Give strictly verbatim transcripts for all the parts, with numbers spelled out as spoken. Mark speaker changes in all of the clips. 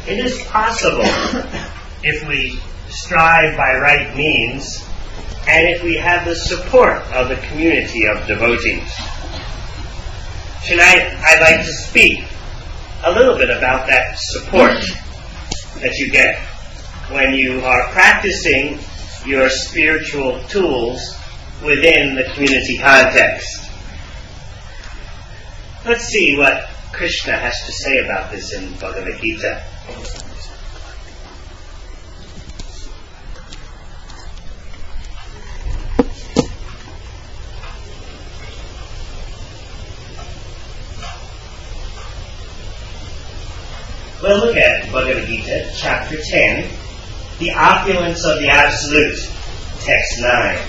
Speaker 1: It is possible if we strive by right means and if we have the support of the community of devotees. Tonight, I'd like to speak a little bit about that support that you get when you are practicing your spiritual tools within the community context. Let's see what Krishna has to say about this in Bhagavad Gita. We'll look at Bhagavad Gita, chapter ten, the opulence of the Absolute, text nine.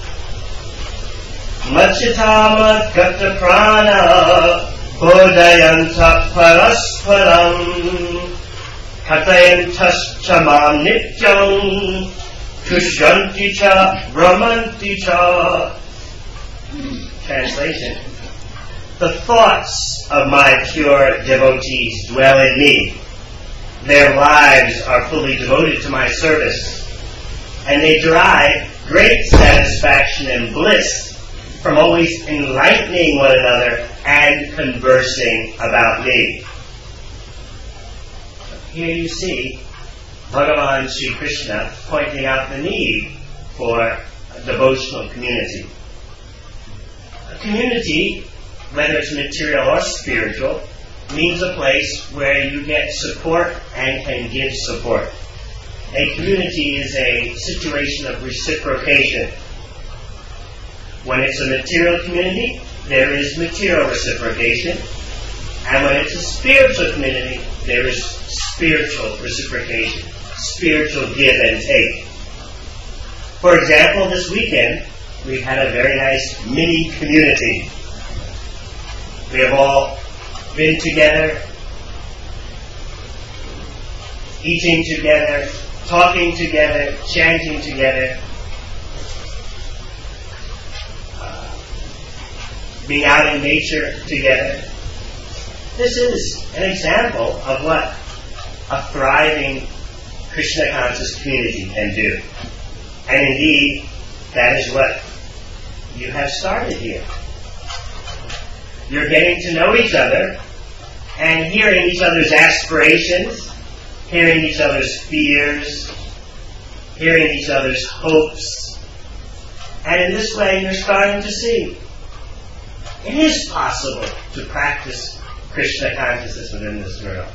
Speaker 1: Machitama gata prana bodhayanta parasparam katayantascha mam nityam tushyanti cha brahmanti cha. Translation. The thoughts of my pure devotees dwell in me. Their lives are fully devoted to my service, and they derive great satisfaction and bliss from always enlightening one another and conversing about me. Here you see Bhagavan Sri Krishna pointing out the need for a devotional community. A community, whether it's material or spiritual, means a place where you get support and can give support. A community is a situation of reciprocation. When it's a material community, there is material reciprocation. And when it's a spiritual community, there is spiritual reciprocation, spiritual give and take. For example, this weekend, we had a very nice mini community. We have all been together, eating together, talking together, chanting together, uh, being out in nature together. This is an example of what a thriving Krishna conscious community can do. And indeed, that is what you have started here. You're getting to know each other and hearing each other's aspirations, hearing each other's fears, hearing each other's hopes. And in this way, you're starting to see it is possible to practice Krishna consciousness within this world.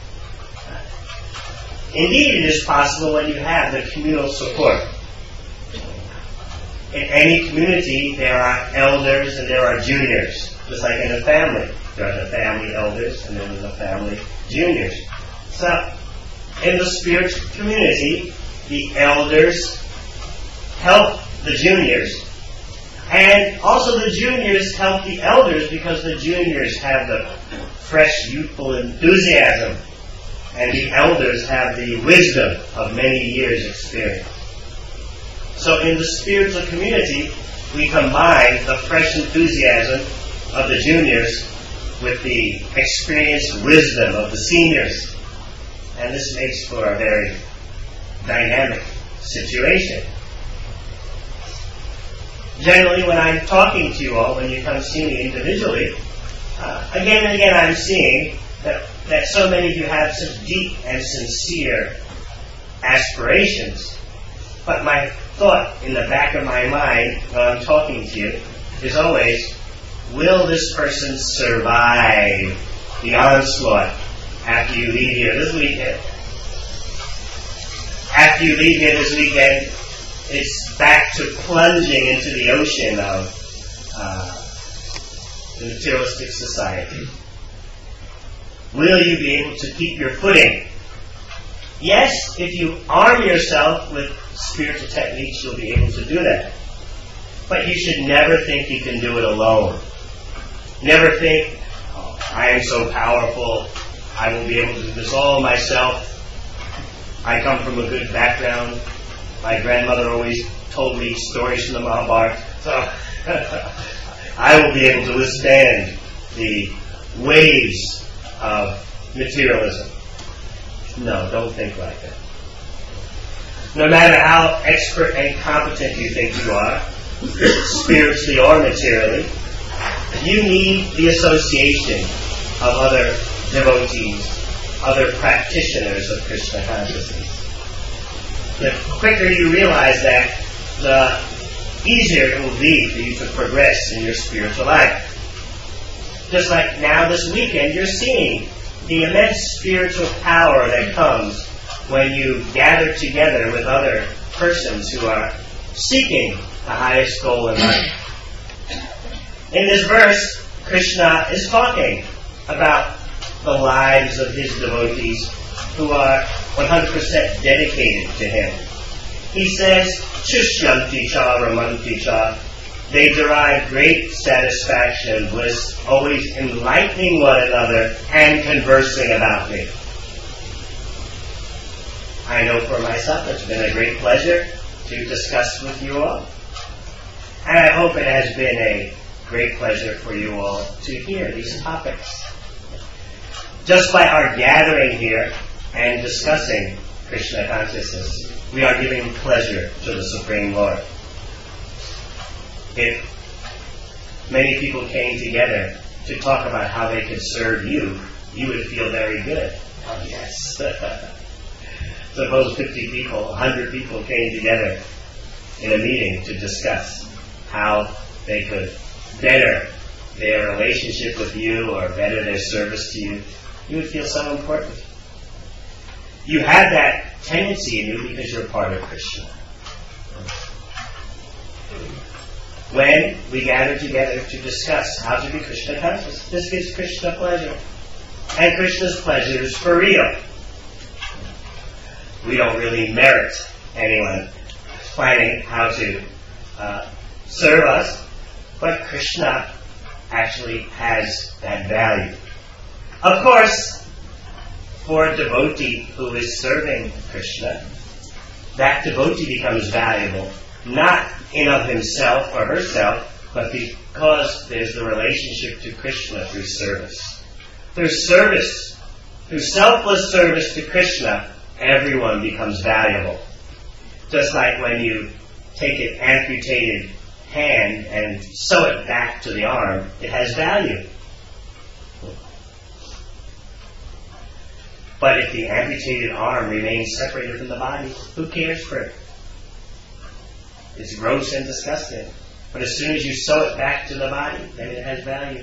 Speaker 1: Indeed, it is possible when you have the communal support. In any community, there are elders and there are juniors. Just like in a family. There are the family elders and then the family juniors. So, in the spiritual community, the elders help the juniors. And also the juniors help the elders because the juniors have the fresh, youthful enthusiasm. And the elders have the wisdom of many years' experience. So in the spiritual community, we combine the fresh enthusiasm of the juniors with the experienced wisdom of the seniors. And this makes for a very dynamic situation. Generally, when I'm talking to you all, when you come see me individually, uh, again and again I'm seeing that, that so many of you have such deep and sincere aspirations. But my thought in the back of my mind when I'm talking to you is always, will this person survive the onslaught after you leave here this weekend? After you leave here this weekend, it's back to plunging into the ocean of uh, the materialistic society. Will you be able to keep your footing? Yes, if you arm yourself with spiritual techniques, you'll be able to do that. But you should never think you can do it alone. Never think, oh, I am so powerful, I will be able to do this all myself. I come from a good background. My grandmother always told me stories from the Mahabharata. So I will be able to withstand the waves of materialism. No, don't think like that. No matter how expert and competent you think you are, spiritually or materially, you need the association of other devotees, other practitioners of Krishna consciousness. The quicker you realize that, the easier it will be for you to progress in your spiritual life. Just like now this weekend, you're seeing the immense spiritual power that comes when you gather together with other persons who are seeking the highest goal in life. In this verse, Krishna is talking about the lives of his devotees who are one hundred percent dedicated to him. He says, Chushyanti cha ramanti cha. They derive great satisfaction and bliss, always enlightening one another and conversing about me. I know for myself it's been a great pleasure to discuss with you all. And I hope it has been a great pleasure for you all to hear these topics. Just by our gathering here and discussing Krishna consciousness, we are giving pleasure to the Supreme Lord. If many people came together to talk about how they could serve you, you would feel very good. Oh, yes. Suppose fifty people, one hundred people came together in a meeting to discuss how they could better their relationship with you or better their service to you. You would feel so important. You have that tendency in you because you're part of Krishna. When we gather together to discuss how to be Krishna conscious, this gives Krishna pleasure. And Krishna's pleasure is for real. We don't really merit anyone planning how to uh, serve us, but Krishna actually has that value. Of course, for a devotee who is serving Krishna, that devotee becomes valuable, not in of himself or herself, but because there's the relationship to Krishna through service. Through service, through selfless service to Krishna, everyone becomes valuable. Just like when you take an amputated hand and sew it back to the arm, it has value. But if the amputated arm remains separated from the body, who cares for it? It's gross and disgusting. But as soon as you sew it back to the body, then it has value.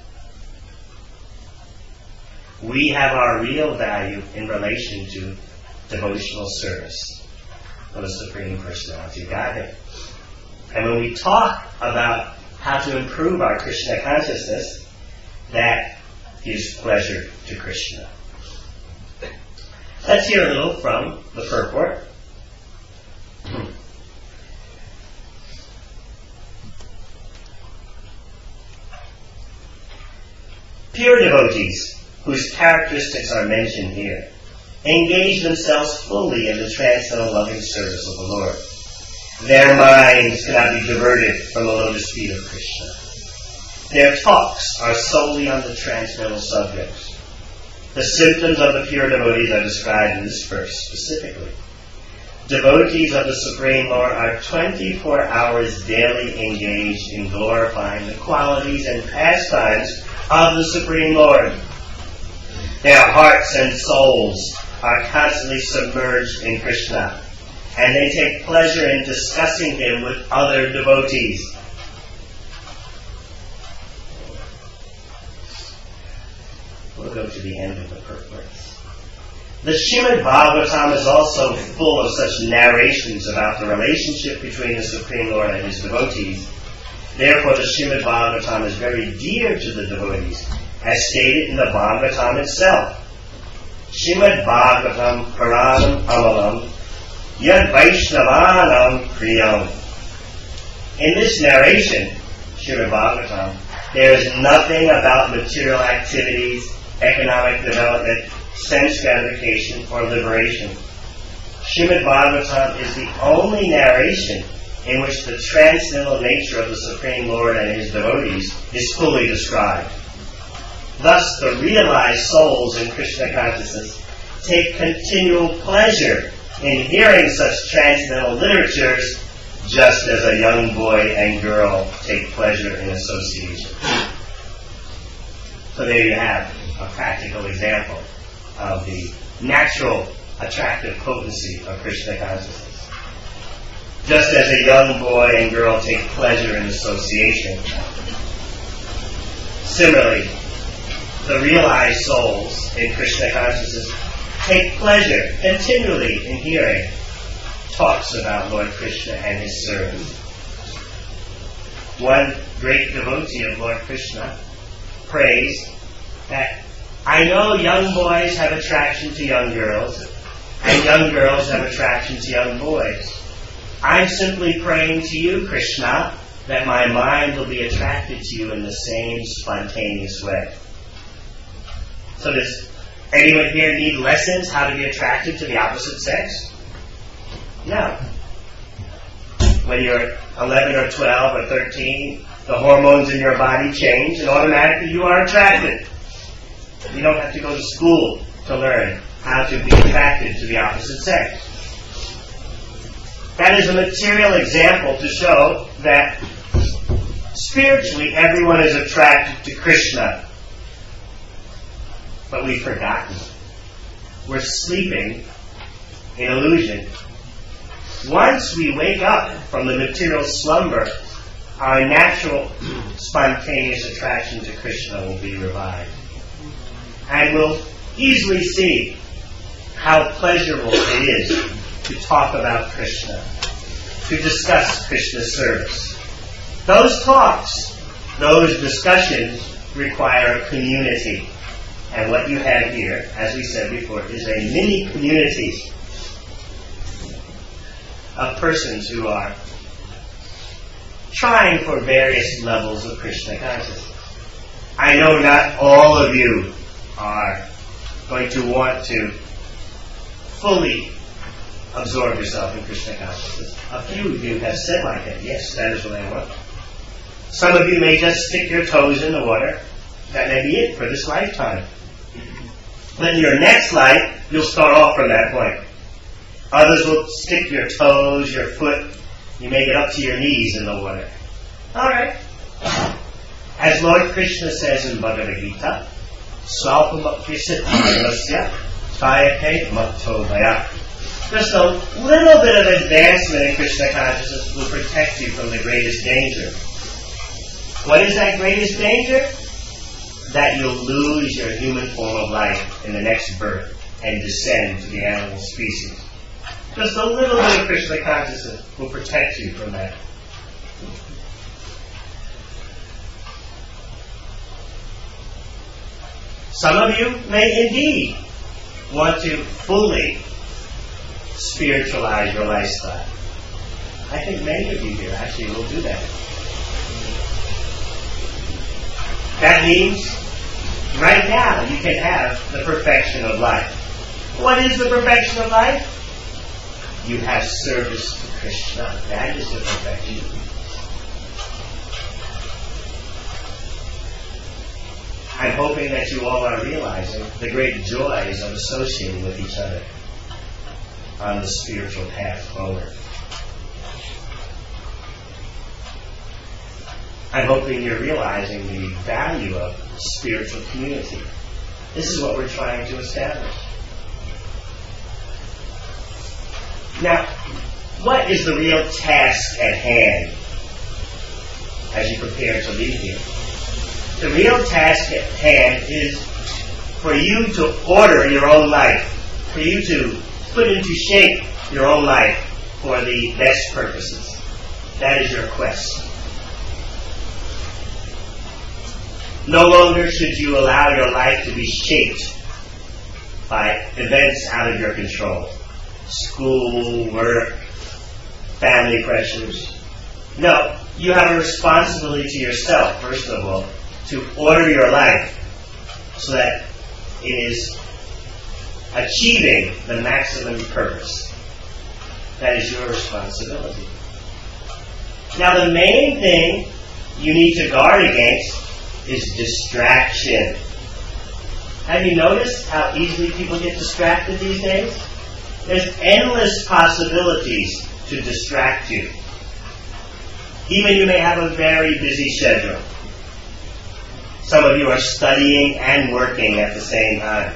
Speaker 1: We have our real value in relation to devotional service of the Supreme Personality of Godhead. And when we talk about how to improve our Krishna consciousness, that gives pleasure to Krishna. Let's hear a little from the purport. Pure devotees, whose characteristics are mentioned here, engage themselves fully in the transcendental loving service of the Lord. Their minds cannot be diverted from the lotus feet of Krishna. Their talks are solely on the transcendental subjects. The symptoms of the pure devotees are described in this verse specifically. Devotees of the Supreme Lord are twenty-four hours daily engaged in glorifying the qualities and pastimes of the Supreme Lord. Their hearts and souls are constantly submerged in Krishna, and they take pleasure in discussing him with other devotees. We'll go to the end of the purports. The Srimad Bhagavatam is also full of such narrations about the relationship between the Supreme Lord and his devotees. Therefore, the Srimad Bhagavatam is very dear to the devotees, as stated in the Bhagavatam itself. Srimad Bhagavatam Puranam Amalam Yad Vaishnavanam Priyam. In this narration, Srimad Bhagavatam, there is nothing about material activities, economic development, sense gratification, or liberation. Srimad Bhagavatam is the only narration in which the transcendental nature of the Supreme Lord and his devotees is fully described. Thus, the realized souls in Krishna consciousness take continual pleasure in hearing such transcendental literatures, just as a young boy and girl take pleasure in association. So there you have a practical example of the natural attractive potency of Krishna consciousness. Just as a young boy and girl take pleasure in association, similarly, the realized souls in Krishna consciousness take pleasure continually in hearing talks about Lord Krishna and his servants. One great devotee of Lord Krishna prays that, I know young boys have attraction to young girls, and young girls have attraction to young boys. I'm simply praying to you, Krishna, that my mind will be attracted to you in the same spontaneous way. So does anyone here need lessons how to be attracted to the opposite sex? No. When you're eleven or twelve or thirteen, the hormones in your body change and automatically you are attracted. You don't have to go to school to learn how to be attracted to the opposite sex. That is a material example to show that spiritually everyone is attracted to Krishna. But we've forgotten. We're sleeping in illusion. Once we wake up from the material slumber, our natural spontaneous attraction to Krishna will be revived. And we'll easily see how pleasurable it is to talk about Krishna, to discuss Krishna's service. Those talks, those discussions require a community. And what you have here, as we said before, is a mini community of persons who are trying for various levels of Krishna consciousness. I know not all of you are going to want to fully absorb yourself in Krishna consciousness. A few of you have said like that, yes, that is what I want. Some of you may just stick your toes in the water. That may be it for this lifetime. But in your next life, you'll start off from that point. Others will stick your toes, your foot, you may get up to your knees in the water. Alright. As Lord Krishna says in Bhagavad Gita, Swalpamapyasitya Sayake Maktovaya. Just a little bit of advancement in Krishna consciousness will protect you from the greatest danger. What is that greatest danger? That you'll lose your human form of life in the next birth and descend to the animal species. Just a little bit of Krishna consciousness will protect you from that. Some of you may indeed want to fully spiritualize your lifestyle. I think many of you here actually will do that. That means right now you can have the perfection of life. What is the perfection of life? You have service to Krishna. That is the perfection. I'm hoping that you all are realizing the great joys of associating with each other on the spiritual path forward. I'm hoping you're realizing the value of spiritual community. This is what we're trying to establish. Now, what is the real task at hand as you prepare to leave here? The real task at hand is for you to order your own life, for you to put into shape your own life for the best purposes. That is your quest. No longer should you allow your life to be shaped by events out of your control. School, work, family pressures. No, you have a responsibility to yourself, first of all, to order your life so that it is achieving the maximum purpose. That is your responsibility. Now, the main thing you need to guard against is distraction. Have you noticed how easily people get distracted these days? There's endless possibilities to distract you. Even you may have a very busy schedule. Some of you are studying and working at the same time.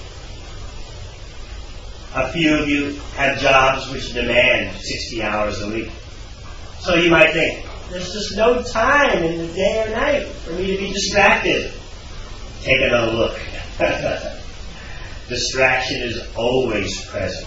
Speaker 1: A few of you have jobs which demand sixty hours a week. So you might think, there's just no time in the day or night for me to be distracted. Take another look. Distraction is always present.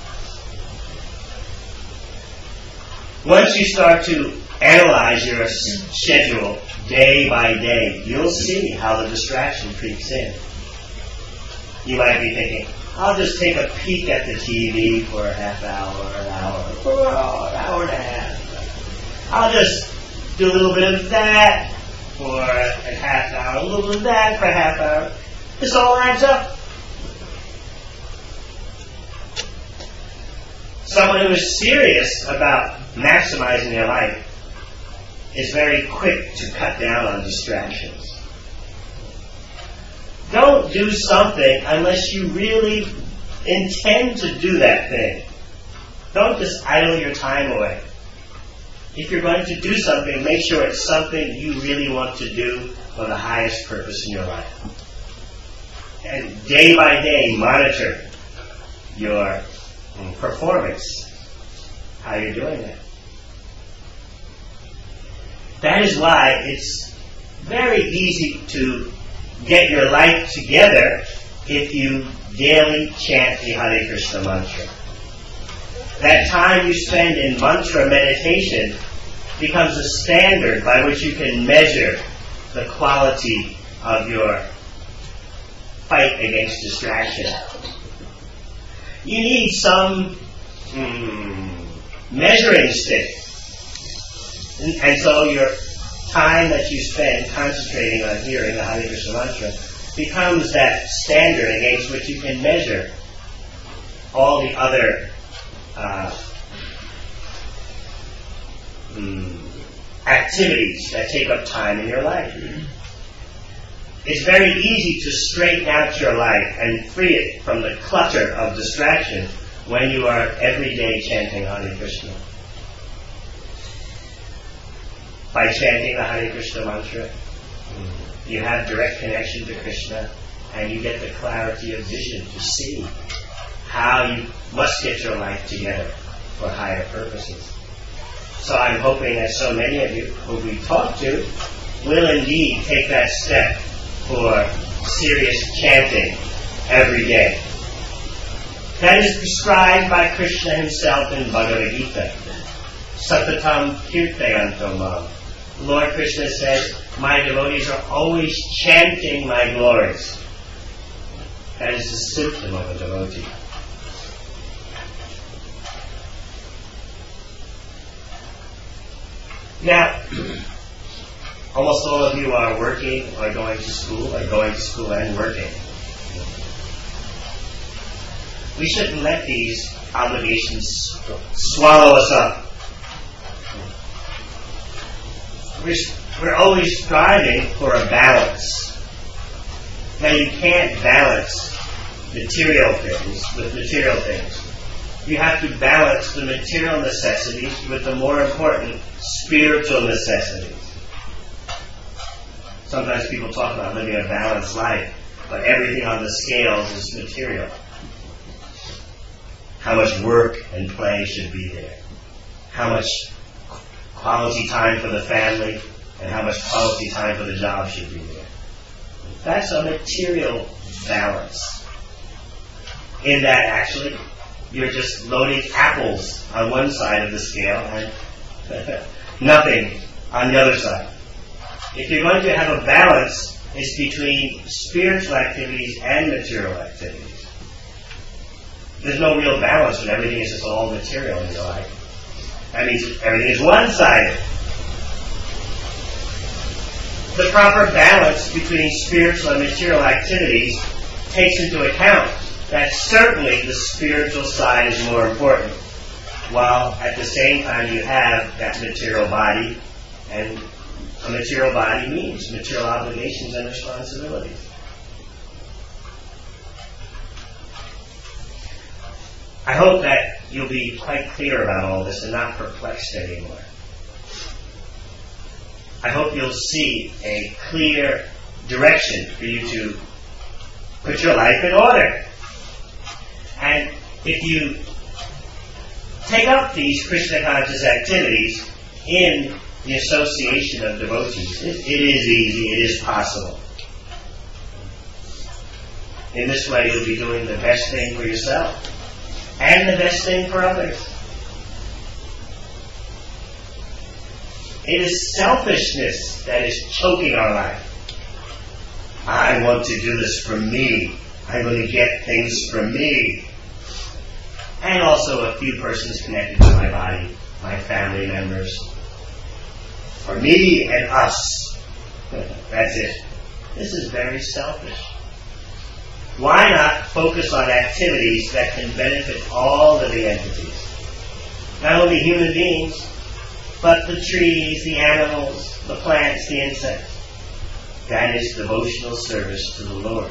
Speaker 1: Once you start to analyze your schedule day by day, you'll see how the distraction creeps in. You might be thinking, I'll just take a peek at the T V for a half hour, an hour, for an hour and a half. I'll just do a little bit of that for a half hour, a little bit of that for a half hour. This all adds up. Someone who is serious about maximizing their life is very quick to cut down on distractions. Don't do something unless you really intend to do that thing. Don't just idle your time away. If you're going to do something, make sure it's something you really want to do for the highest purpose in your life. And day by day, monitor your performance, how you're doing that. That is why it's very easy to get your life together if you daily chant the Hare Krishna mantra. That time you spend in mantra meditation becomes a standard by which you can measure the quality of your fight against distraction. You need some mm, measuring stick. And, and so your time that you spend concentrating on hearing the Hare Krishna mantra becomes that standard against which you can measure all the other uh, mm, activities that take up time in your life. It's very easy to straighten out your life and free it from the clutter of distraction when you are every day chanting Hare Krishna. By chanting the Hare Krishna mantra, you have direct connection to Krishna, and you get the clarity of vision to see how you must get your life together for higher purposes. So I'm hoping that so many of you who we talk to will indeed take that step for serious chanting every day. That is prescribed by Krishna himself in Bhagavad Gita. Satatam kirtayanto mam. Lord Krishna says, my devotees are always chanting my glories. That is the symptom of a devotee. Now, almost all of you are working or going to school, or going to school and working. We shouldn't let these obligations swallow us up. We're, we're always striving for a balance. Now, you can't balance material things with material things. You have to balance the material necessities with the more important spiritual necessities. Sometimes people talk about living a balanced life, but everything on the scales is material. How much work and play should be there. How much quality time for the family and how much quality time for the job should be there. That's a material balance. In that, actually, you're just loading apples on one side of the scale and nothing on the other side. If you're going to have a balance, it's between spiritual activities and material activities. There's no real balance when everything is just all material in your life. That means everything is one-sided. The proper balance between spiritual and material activities takes into account that certainly the spiritual side is more important, while at the same time you have that material body, and a material body means material obligations and responsibilities. I hope that you'll be quite clear about all this and not perplexed anymore. I hope you'll see a clear direction for you to put your life in order. And if you take up these Krishna conscious activities in the association of devotees, it, it is easy, it is possible. In this way, you'll be doing the best thing for yourself and the best thing for others. It is selfishness that is choking our life. I want to do this for me. I'm going to get things for me. And also a few persons connected to my body, my family members. For me and us. That's it. This is very selfish. Why not focus on activities that can benefit all living entities? Not only human beings, but the trees, the animals, the plants, the insects. That is devotional service to the Lord.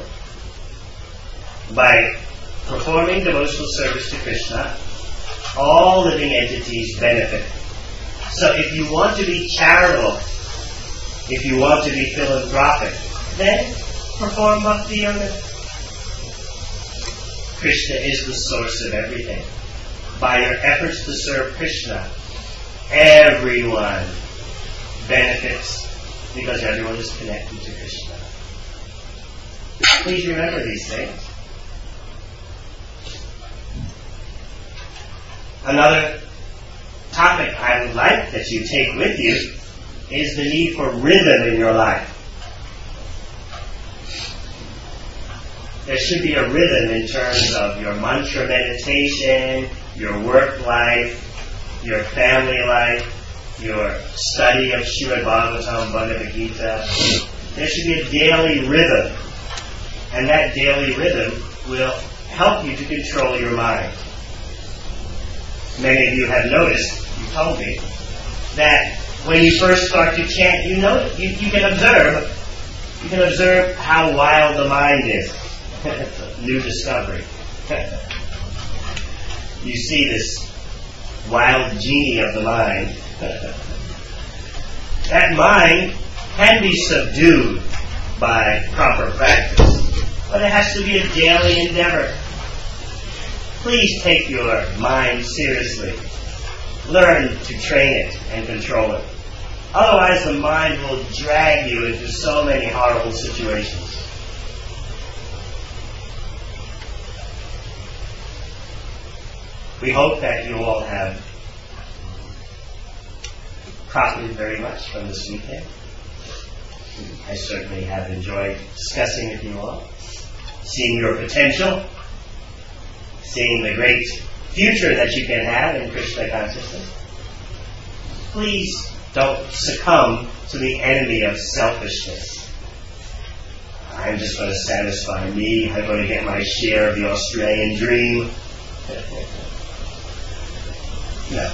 Speaker 1: By performing devotional service to Krishna, all living entities benefit. So if you want to be charitable, if you want to be philanthropic, then perform bhakti yoga. Krishna is the source of everything. By your efforts to serve Krishna, everyone benefits because everyone is connected to Krishna. Please remember these things. Another topic I would like that you take with you is the need for rhythm in your life. There should be a rhythm in terms of your mantra meditation, your work life, your family life, your study of Srimad Bhagavatam, Bhagavad Gita. There should be a daily rhythm. And that daily rhythm will help you to control your mind. Many of you have noticed, you told me, that when you first start to chant, you know, you, you can observe, you can observe how wild the mind is. It's a new discovery. You see this wild genie of the mind. That mind can be subdued by proper practice, but it has to be a daily endeavor. Please take your mind seriously. Learn to train it and control it. Otherwise, the mind will drag you into so many horrible situations. We hope that you all have profited very much from this weekend. I certainly have enjoyed discussing with you all, seeing your potential, seeing the great future that you can have in Krishna consciousness. Please don't succumb to the enemy of selfishness. I'm just going to satisfy me. I'm going to get my share of the Australian dream. No.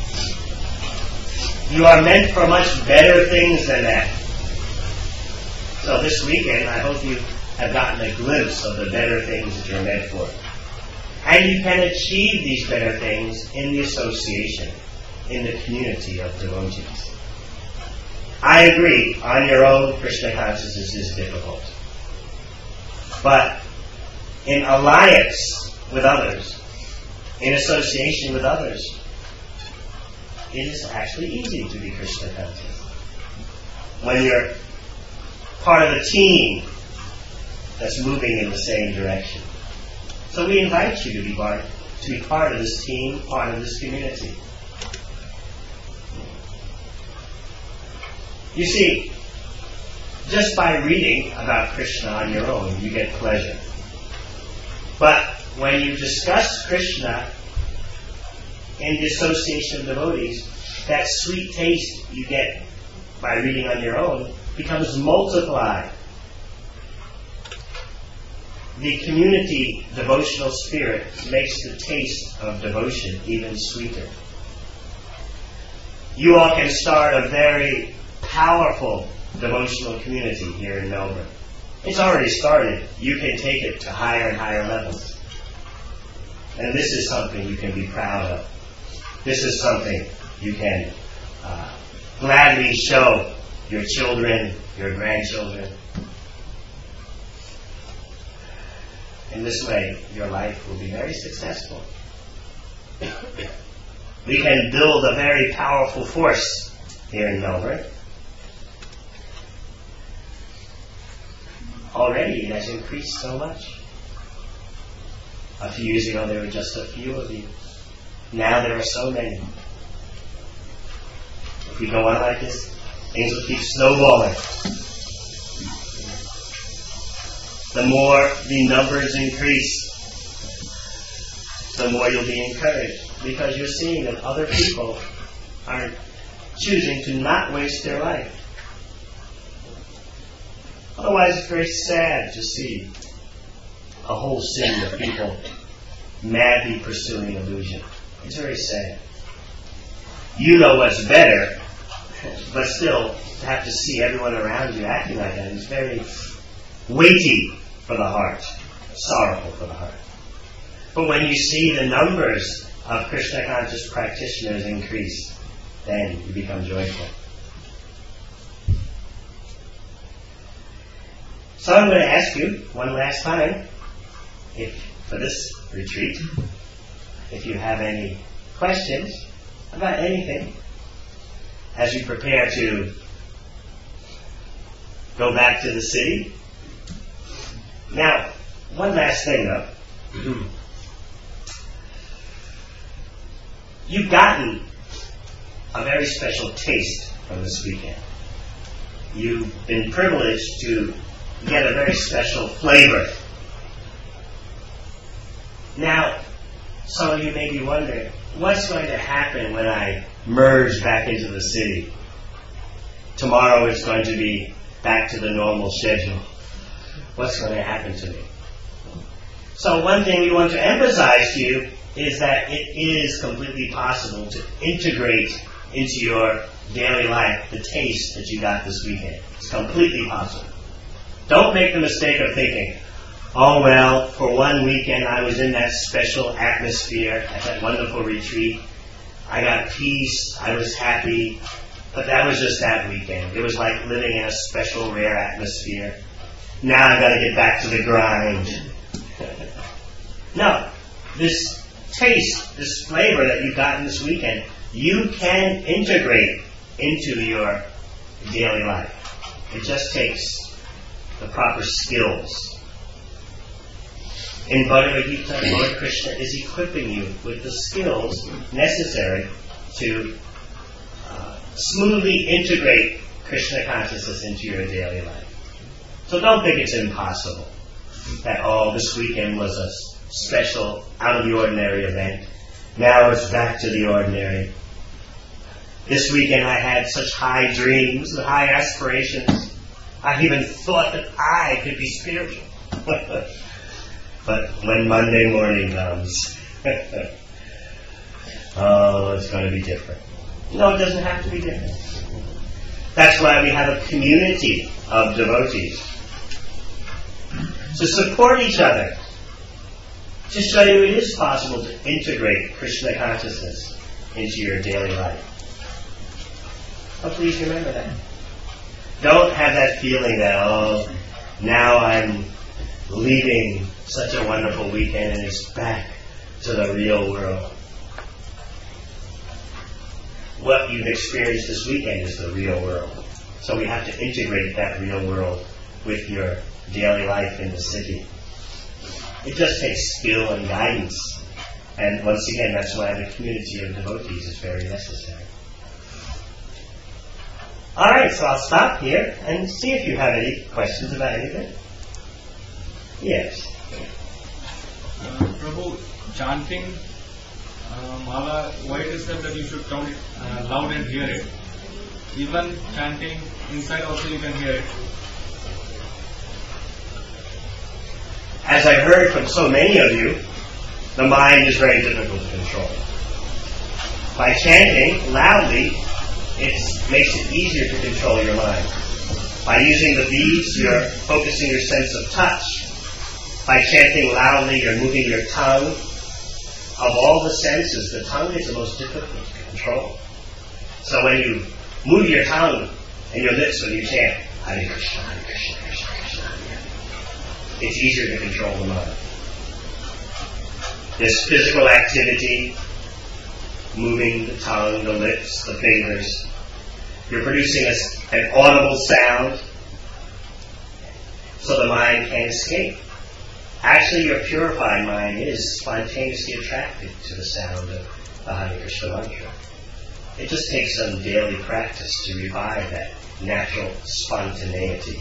Speaker 1: You are meant for much better things than that. So this weekend, I hope you have gotten a glimpse of the better things that you're meant for. And you can achieve these better things in the association, in the community of devotees. I agree, on your own, Krishna consciousness is difficult. But in alliance with others, in association with others, it is actually easy to be Krishna conscious. When you're part of a team that's moving in the same direction. So we invite you to be part, to be part of this team, part of this community. You see, just by reading about Krishna on your own, you get pleasure. But when you discuss Krishna in the association of devotees, that sweet taste you get by reading on your own becomes multiplied. The community devotional spirit makes the taste of devotion even sweeter. You all can start a very powerful devotional community here in Melbourne. It's already started. You can take it to higher and higher levels. And this is something you can be proud of. This is something you can uh, gladly show your children, your grandchildren. In this way, your life will be very successful. We can build a very powerful force here in Melbourne. Already it has increased so much. A few years ago there were just a few of you. Now there are so many. If we go on like this, things will keep snowballing. The more the numbers increase, the more you'll be encouraged, because you're seeing that other people are choosing to not waste their life. Otherwise, it's very sad to see a whole city of people madly pursuing illusion. It's very sad. You know what's better, but still, to have to see everyone around you acting like that is very weighty for the heart, sorrowful for the heart. But when you see the numbers of Krishna conscious practitioners increase, then you become joyful. So I'm going to ask you one last time, if for this retreat, if you have any questions about anything, as you prepare to go back to the city. Now, one last thing though. You've gotten a very special taste from this weekend. You've been privileged to get a very special flavor. Now, some of you may be wondering, what's going to happen when I merge back into the city? Tomorrow it's going to be back to the normal schedule. What's going to happen to me? So one thing we want to emphasize to you is that it is completely possible to integrate into your daily life the taste that you got this weekend. It's completely possible. Don't make the mistake of thinking, oh well, for one weekend I was in that special atmosphere at that wonderful retreat. I got peace, I was happy, but that was just that weekend. It was like living in a special, rare atmosphere. Now I've got to get back to the grind. No, this taste, this flavor that you've gotten this weekend, you can integrate into your daily life. It just takes the proper skills. In Bhagavad Gita, Lord Krishna is equipping you with the skills necessary to uh, smoothly integrate Krishna consciousness into your daily life. So don't think it's impossible that, oh, this weekend was a special, out-of-the-ordinary event. Now it's back to the ordinary. This weekend I had such high dreams and high aspirations. I even thought that I could be spiritual. But when Monday morning comes, oh, it's going to be different. No, it doesn't have to be different. That's why we have a community of devotees to support each other, to show you it is possible to integrate Krishna consciousness into your daily life. Oh, please remember that. Don't have that feeling that, oh, now I'm leaving such a wonderful weekend and it's back to the real world. What you've experienced this weekend is the real world. So we have to integrate that real world with your daily life in the city. It just takes skill and guidance. And once again, that's why the community of devotees is very necessary. All right, so I'll stop here and see if you have any questions about anything. Yes.
Speaker 2: Uh, Prabhu, chanting uh, mala, why it is said that you should count it uh, loud and hear it? Even chanting inside also you can hear it.
Speaker 1: As I heard from so many of you, the mind is very difficult to control. By chanting loudly, it makes it easier to control your mind. By using the beads, you're focusing your sense of touch. By chanting loudly, you're moving your tongue. of all the senses, the tongue is the most difficult to control. So when you move your tongue and your lips when you chant, Hare Krishna, Hare Krishna, Krishna Krishna, it's easier to control the mind. This physical activity, moving the tongue, the lips, the fingers, you're producing a, an audible sound so the mind can escape. Actually, your purified mind is spontaneously attracted to the sound of the Hare Krishna mantra. It just takes some daily practice to revive that natural spontaneity.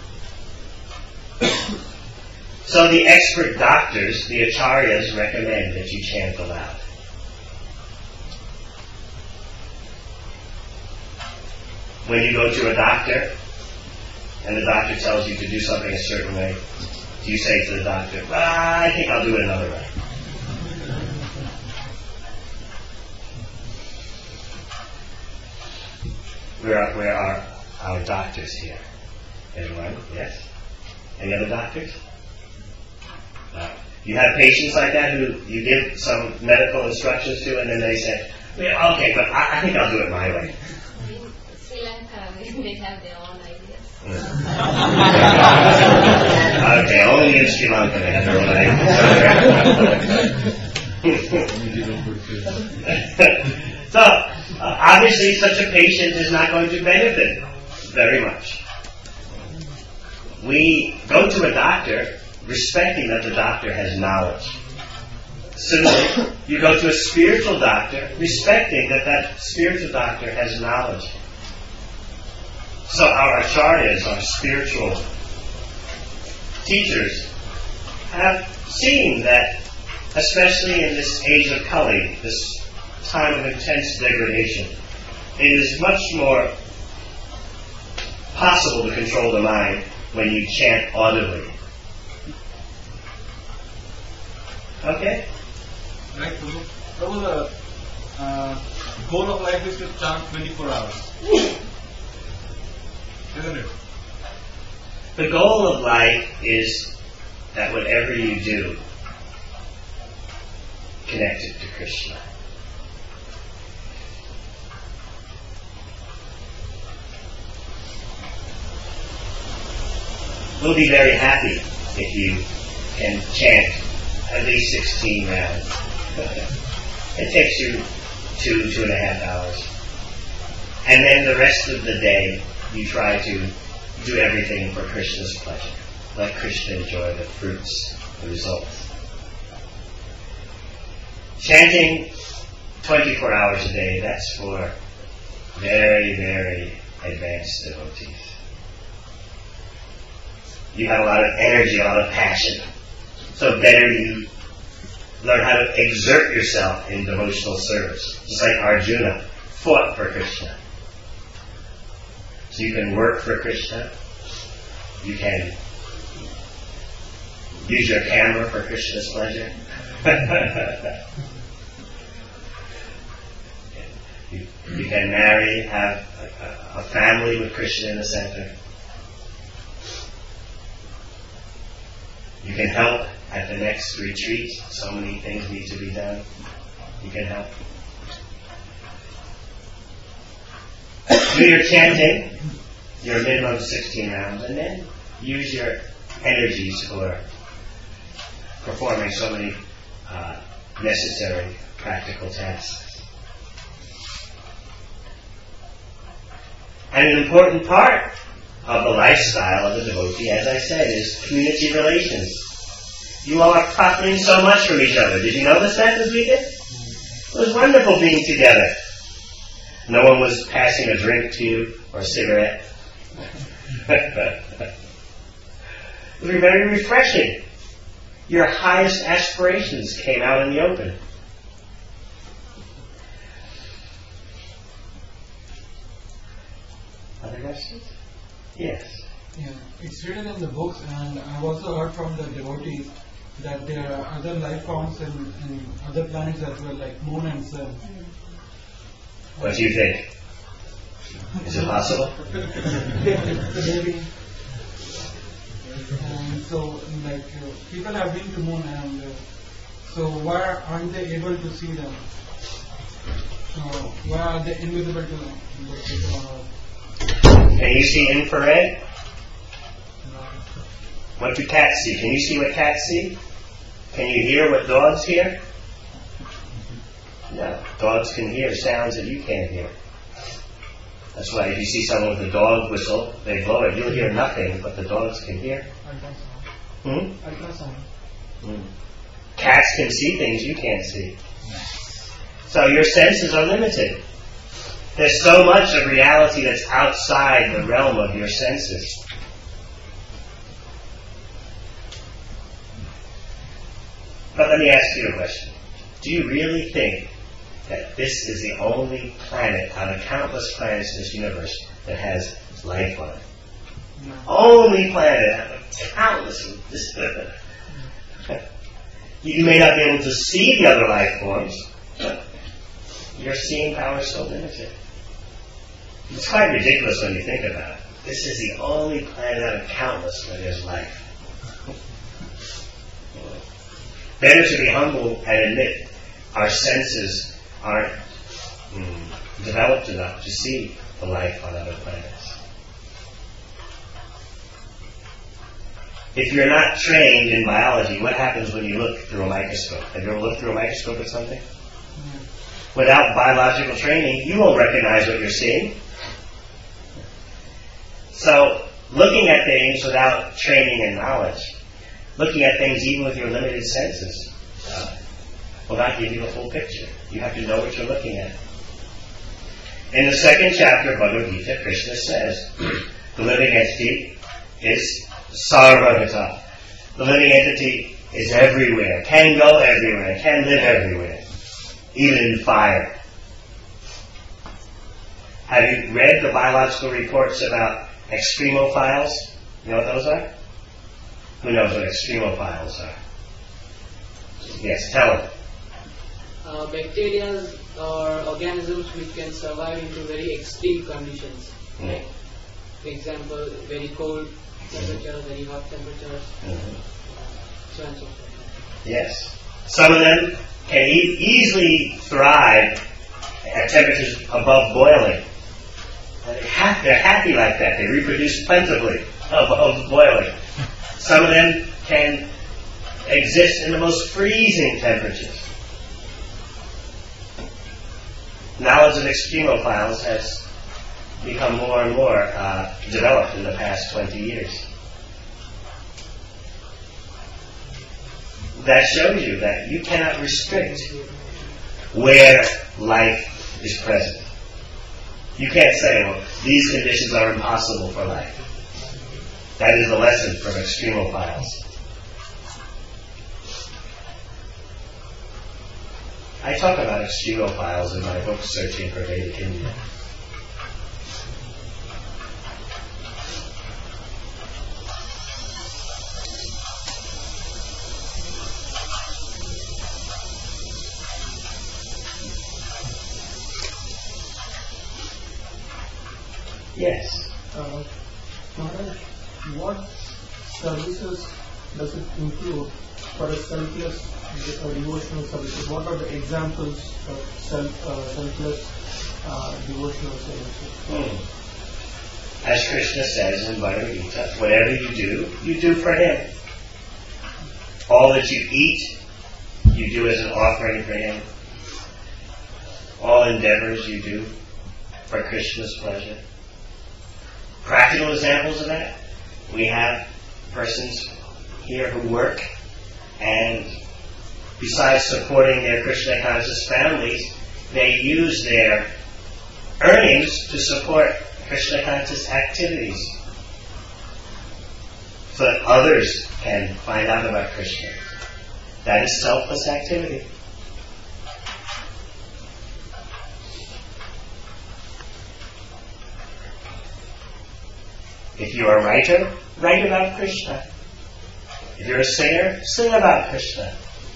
Speaker 1: So the expert doctors, the acharyas, recommend that you chant aloud. When you go to a doctor, and the doctor tells you to do something a certain way, do you say to the doctor, well, I think I'll do it another way? Where are, where are our doctors here? Anyone? Yes? Any other doctors? No. You have patients like that who you give some medical instructions to and then they say, well, okay, but I, I think I'll do it my way.
Speaker 3: In Sri Lanka, they have their own ideas.
Speaker 1: Okay, only in Sri Lanka they have their own ideas. So, uh, obviously such a patient is not going to benefit very much. We go to a doctor respecting that the doctor has knowledge. Similarly, you go to a spiritual doctor respecting that that spiritual doctor has knowledge. So our acharyas, our spiritual teachers, have seen that, especially in this age of Kali, this time of intense degradation, it is much more possible to control the mind when you chant audibly. Okay?
Speaker 2: Right, Prabhu. Prabhu, the uh, goal of life is to chant twenty-four hours. Isn't it?
Speaker 1: The goal of life is that whatever you do, connect it to Krishna. We'll be very happy if you can chant at least sixteen rounds. It takes you two, two and a half hours. And then the rest of the day, you try to do everything for Krishna's pleasure. Let Krishna enjoy the fruits, the results. Chanting twenty-four hours a day, that's for very, very advanced devotees. You have a lot of energy, a lot of passion. So better you learn how to exert yourself in devotional service. Just like Arjuna fought for Krishna. So you can work for Krishna. You can use your camera for Krishna's pleasure. you, you can marry, have a, a family with Krishna in the center. You can help at the next retreat. So many things need to be done. You can help. Do your chanting, your minimum of sixteen rounds, and then use your energies for performing so many uh, necessary practical tasks. And an important part of the lifestyle of the devotee, as I said, is community relations. You all are profiting so much from each other. Did you notice that this weekend? It was wonderful being together. No one was passing a drink to you or a cigarette. It was very refreshing. Your highest aspirations came out in the open. Other questions? Yes.
Speaker 4: Yeah, it's written in the books, and I've also heard from the devotees that there are other life forms in, in other planets as well, like moon and sun.
Speaker 1: What do you think? Is it possible?
Speaker 4: Maybe. And so, like, uh, people have been to moon, and uh, So why aren't they able to see them? So why are they invisible to them?
Speaker 1: Can you see infrared? What do cats see? Can you see what cats see? Can you hear what dogs hear? No. Dogs can hear sounds that you can't hear. That's why if you see someone with a dog whistle, they blow it, you'll hear nothing, but the dogs can hear. Hmm?
Speaker 4: Ultrasound.
Speaker 1: Hmm. Cats can see things you can't see. So your senses are limited. There's so much of reality that's outside the realm of your senses. But let me ask you a question. Do you really think that this is the only planet out of countless planets in this universe that has life on it? No. Only planet out of countless. You may not be able to see the other life forms, but your seeing power is so limited. It's quite ridiculous when you think about it. This is the only planet out of countless where there's life. Better to be humble and admit our senses aren't mm, developed enough to see the life on other planets. If you're not trained in biology, what happens when you look through a microscope? Have you ever looked through a microscope at something? Without biological training, you won't recognize what you're seeing. So, looking at things without training and knowledge, looking at things even with your limited senses, uh, will not give you a full picture. You have to know what you're looking at. In the second chapter of Bhagavad Gita, Krishna says, the living entity is sarvagata. The living entity is everywhere, can go everywhere, can live everywhere, even in fire. Have you read the biological reports about extremophiles? You know what those are? Who knows what extremophiles are? Yes, tell them.
Speaker 5: Uh, bacteria or organisms which can survive into very extreme conditions.
Speaker 1: Mm.
Speaker 5: Like, for example, very cold temperatures, very hot temperatures,
Speaker 1: Mm-hmm.
Speaker 5: so and so forth.
Speaker 1: Yes. Some of them can e- easily thrive at temperatures above boiling. And they're, ha- they're happy like that. They reproduce plentifully above boiling. Some of them can exist in the most freezing temperatures. Knowledge of extremophiles has become more and more uh, developed in the past twenty years. That shows you that you cannot restrict where life is present. You can't say, well, these conditions are impossible for life. That is the lesson from extremophiles. I talk about extremophiles in my book, Searching for Vedic India. Yes.
Speaker 6: Uh, Maharaj, what services does it include for a selfless uh, devotional services? What are the examples of self, uh, selfless uh, devotional services?
Speaker 1: Hmm. As Krishna says in Bhagavad Gita, whatever you do, you do for Him. All that you eat, you do as an offering for Him. All endeavors you do for Krishna's pleasure. Practical examples of that. We have persons here who work, and besides supporting their Krishna conscious families, they use their earnings to support Krishna conscious activities so that others can find out about Krishna. That is selfless activity. If you're a writer, write about Krishna. If you're a singer, sing about Krishna.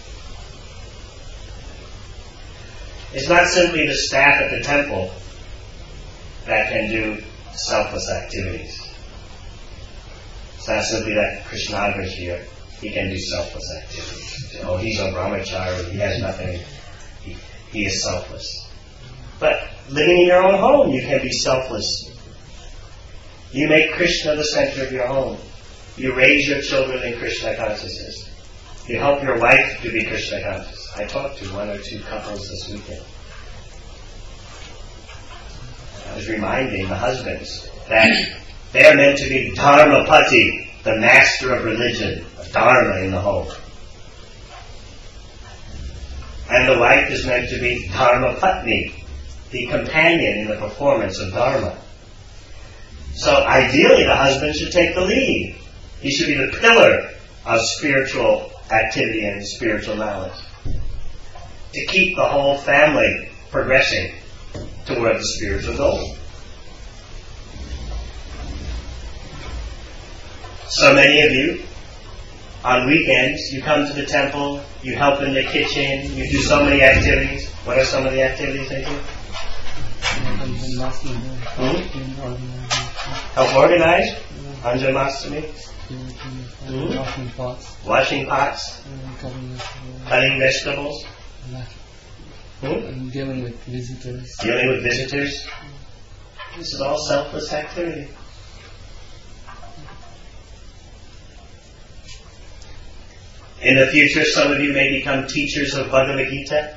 Speaker 1: It's not simply the staff at the temple that can do selfless activities. It's not simply that Krishnagras here he can do selfless activities. Oh, he's a brahmachari, he has nothing, he, he is selfless. But living in your own home, you can be selfless. You make Krishna the center of your home. You raise your children in Krishna consciousness. You help your wife to be Krishna conscious. I talked to one or two couples this weekend. I was reminding the husbands that they are meant to be Dharmapati, the master of religion, Dharma in the home. And the wife is meant to be Dharmapatni, the companion in the performance of Dharma. So ideally the husband should take the lead. He should be the pillar of spiritual activity and spiritual knowledge, to keep the whole family progressing toward the spiritual goal. So many of you, on weekends, you come to the temple, you help in the kitchen, you do so many activities. What are some of the activities they do? Hmm? Help organize? Anjanmastami? Hmm?
Speaker 7: Washing pots.
Speaker 1: Washing pots? Cutting vegetables? Hmm?
Speaker 7: And dealing with visitors.
Speaker 1: Dealing with visitors? This is all selfless activity. In the future, some of you may become teachers of Bhagavad Gita.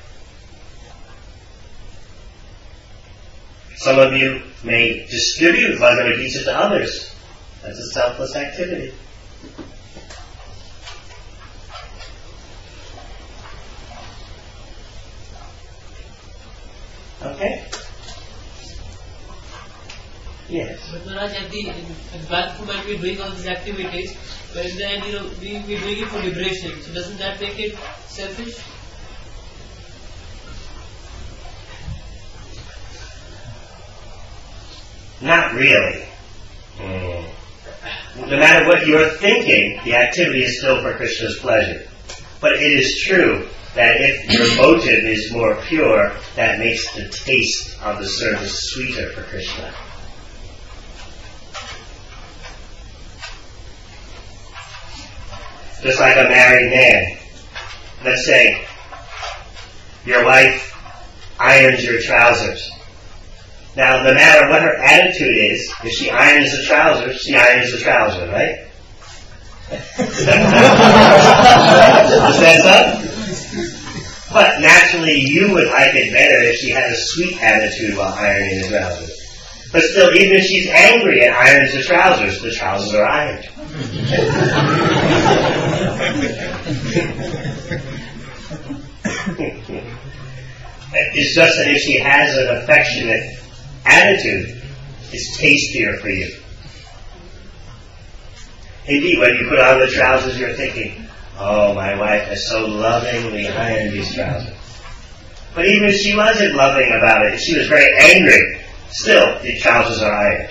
Speaker 1: Some of you may distribute Bhagavad Gita to others. That's a selfless activity. Okay? Yes.
Speaker 5: But Maharaj, at the at back might be doing all these activities, but in the end, you know, we we're doing it for liberation. So doesn't that make it selfish?
Speaker 1: Not really. Mm. No matter what you're thinking, the activity is still for Krishna's pleasure. But it is true that if your motive is more pure, that makes the taste of the service sweeter for Krishna. Just like a married man. Let's say your wife irons your trousers. Now, no matter what her attitude is, if she irons the trousers, she irons the trousers, right? Is that so? But naturally, you would like it better if she had a sweet attitude while ironing the trousers. But still, even if she's angry and irons the trousers, the trousers are ironed. It's just that if she has an affectionate attitude, it's tastier for you. Indeed, when you put on the trousers, you're thinking, oh, my wife has so lovingly ironed these trousers. But even if she wasn't loving about it, if she was very angry, still, the trousers are ironed.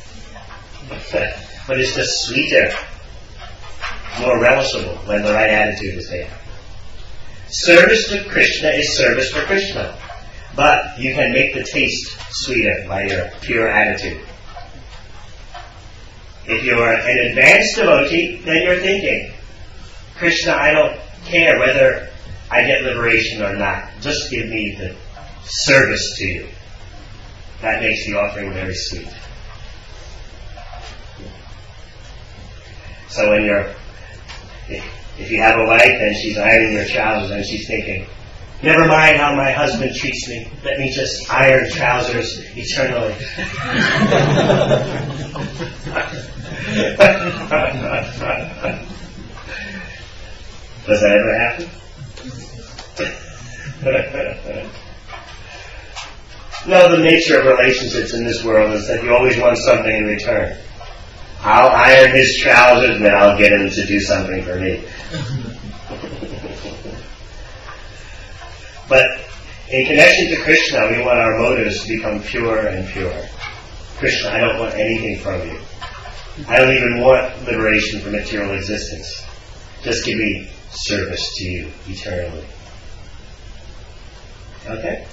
Speaker 1: But it's just sweeter, more relishable when the right attitude is there. Service to Krishna is service for Krishna. But you can make the taste sweeter by your pure attitude. If you're an advanced devotee, then you're thinking, Krishna, I don't care whether I get liberation or not. Just give me the service to you. That makes the offering very sweet. So when you're, if, if you have a wife and she's ironing your trousers and she's thinking, never mind how my husband treats me, let me just iron trousers eternally. Does that ever happen? No, the nature of relationships in this world is that you always want something in return. I'll iron his trousers and then I'll get him to do something for me. But in connection to Krishna, we want our motives to become pure and pure. Krishna, I don't want anything from you. I don't even want liberation from material existence. Just give me service to you eternally. Okay?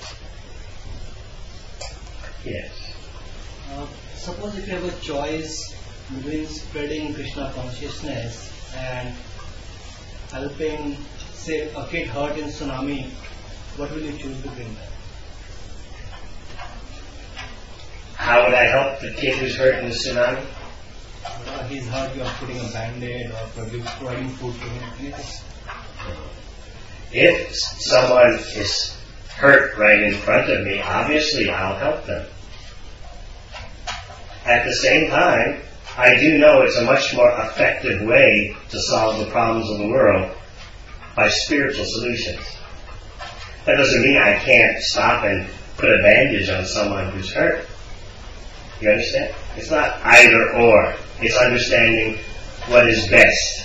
Speaker 1: Yes.
Speaker 8: Uh, suppose if you have a choice between spreading Krishna consciousness and helping, say, a kid hurt in tsunami, what will you choose between that?
Speaker 1: How would I help the kid who's hurt in the tsunami?
Speaker 8: Uh, he's hurt, you are putting a band-aid or produ- providing food to him, anything.
Speaker 1: If someone is hurt right in front of me, obviously I'll help them. At the same time, I do know it's a much more effective way to solve the problems of the world by spiritual solutions. That doesn't mean I can't stop and put a bandage on someone who's hurt. You understand? It's not either or. It's understanding what is best.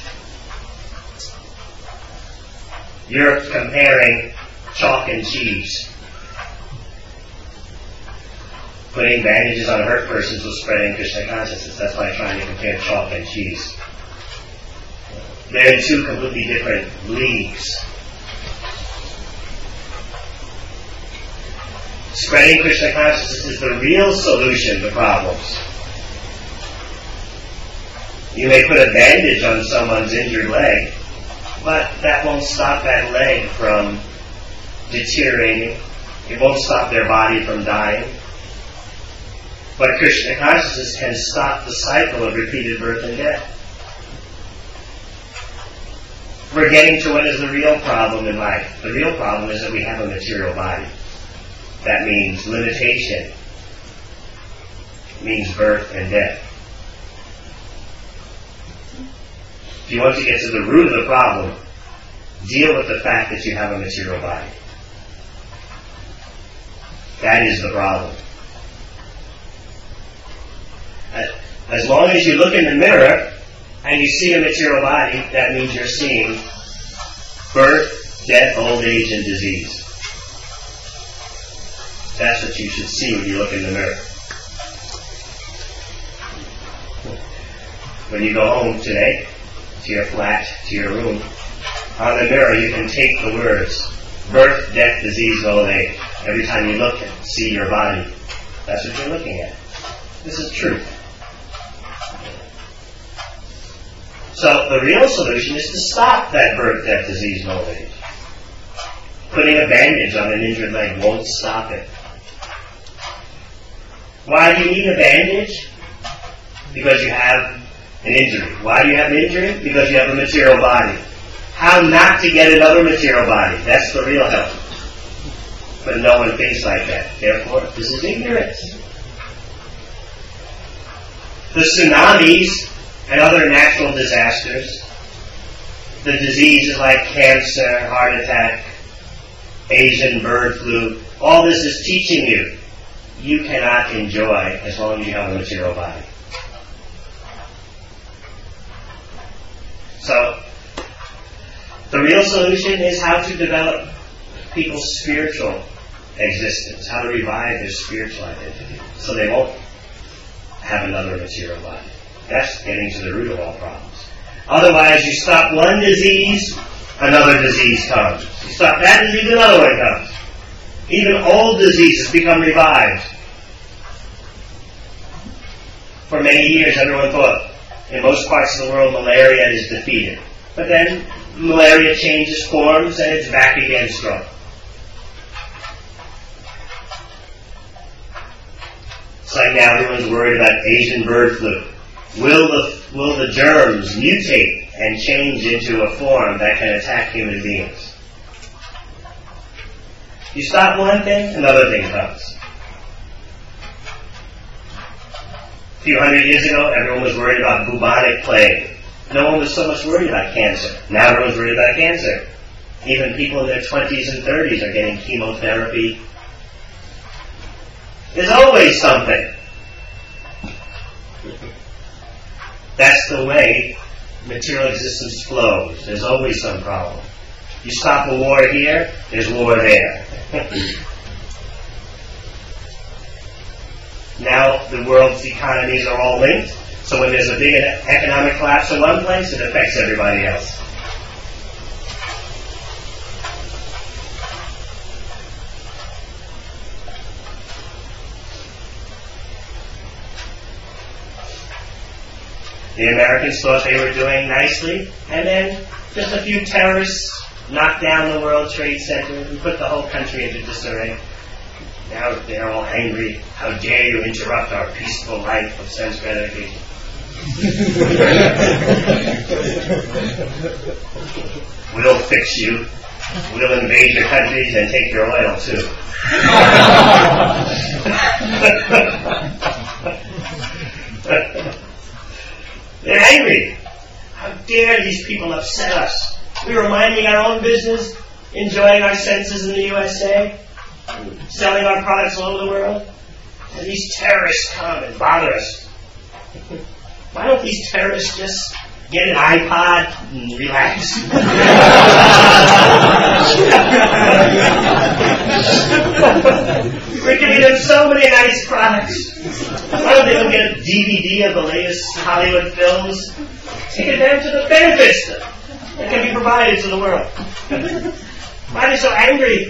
Speaker 1: You're comparing chalk and cheese. Putting bandages on hurt persons will spreading Krishna consciousness. That's why I'm trying to compare chalk and cheese. They're in two completely different leagues. Spreading Krishna consciousness is the real solution to problems. You may put a bandage on someone's injured leg, but that won't stop that leg from deteriorating. It won't stop their body from dying. But Krishna consciousness can stop the cycle of repeated birth and death. We're getting to what is the real problem in life. The real problem is that we have a material body. That means limitation. It means birth and death. If you want to get to the root of the problem, deal with the fact that you have a material body. That is the problem. As long as you look in the mirror and you see a material body, that means you're seeing birth, death, old age, and disease. That's what you should see when you look in the mirror. When you go home today, to your flat, to your room, on the mirror you can take the words birth, death, disease, and old age. Every time you look and see your body, that's what you're looking at. This is truth. So the real solution is to stop that birth, death, disease, and old age. Putting a bandage on an injured leg won't stop it. Why do you need a bandage? Because you have an injury. Why do you have an injury? Because you have a material body. How not to get another material body? That's the real help. But no one thinks like that. Therefore, this is ignorance. The tsunamis and other natural disasters, the diseases like cancer, heart attack, Asian bird flu, all this is teaching you you cannot enjoy as long as you have a material body. So, the real solution is how to develop people's spiritual existence, how to revive their spiritual identity, so they won't have another material body. That's getting to the root of all problems. Otherwise, you stop one disease, another disease comes. You stop that disease, another one comes. Even old diseases become revived. For many years, everyone thought in most parts of the world malaria is defeated. But then malaria changes forms and it's back again strong. It's like now everyone's worried about Asian bird flu. Will the, will the germs mutate and change into a form that can attack human beings? You stop one thing, another thing comes. A few hundred years ago, everyone was worried about bubonic plague. No one was so much worried about cancer. Now everyone's worried about cancer. Even people in their twenties and thirties are getting chemotherapy. There's always something. That's the way material existence flows. There's always some problem. You stop a war here, there's war there. Now the world's economies are all linked, so when there's a big economic collapse in one place, it affects everybody else. The Americans thought they were doing nicely, and then Just a few terrorists knocked down the World Trade Center and put the whole country into disarray. Now they're all angry. How dare you interrupt our peaceful life of sense gratification? We'll fix you. We'll invade your countries and take your oil too. They're angry. How dare these people upset us? We were minding our own business, enjoying our senses in the U S A, selling our products all over the world, and these terrorists come and bother us. Why don't these terrorists just get an iPod and relax? We're giving them so many nice products. Why don't they go get a D V D of the latest Hollywood films? Take advantage of the benefits that can be provided to the world. Why are they so angry?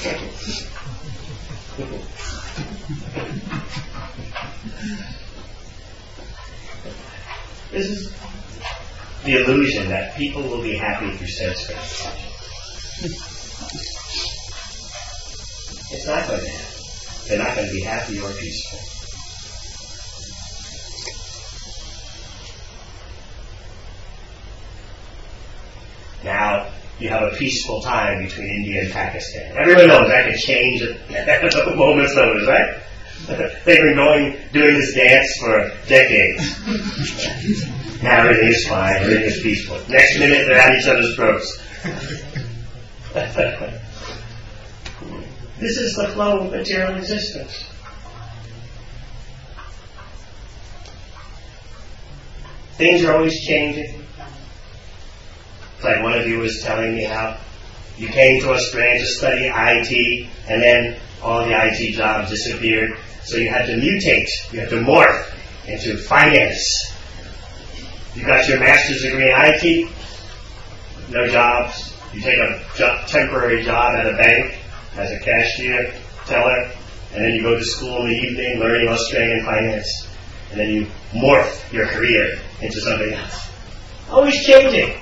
Speaker 1: This is the illusion that people will be happy through sense gratification. It's not going to happen. They're not going to be happy or peaceful. Now, you have a peaceful time between India and Pakistan. Everyone knows that can change at a moment's notice, right? They've been going, doing this dance for decades. Now everything is fine, everything is peaceful. Next minute, they're at each other's throats. This is the flow of material existence. Things are always changing. It's like one of you was telling me how you came to Australia to study I T, and then all the I T jobs disappeared. So you had to mutate, you had to morph into finance. You got your master's degree in I T, no jobs. You take a jo- temporary job at a bank as a cashier, teller, and then you go to school in the evening learning Australian finance. And then you morph your career into something else. Always changing.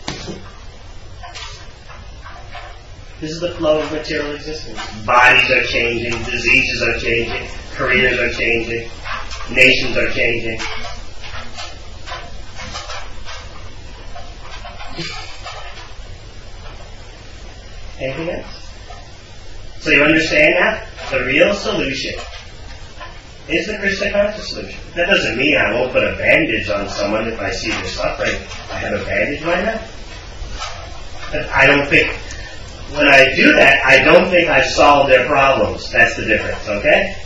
Speaker 1: This is the flow of material existence. Bodies are changing, diseases are changing, careers are changing, nations are changing. Anything else? So you understand now? The real solution is the Krishna conscious solution. That doesn't mean I won't put a bandage on someone if I see they're suffering. I have a bandage right now. But I don't think, when I do that, I don't think I've solved their problems. That's the difference, okay?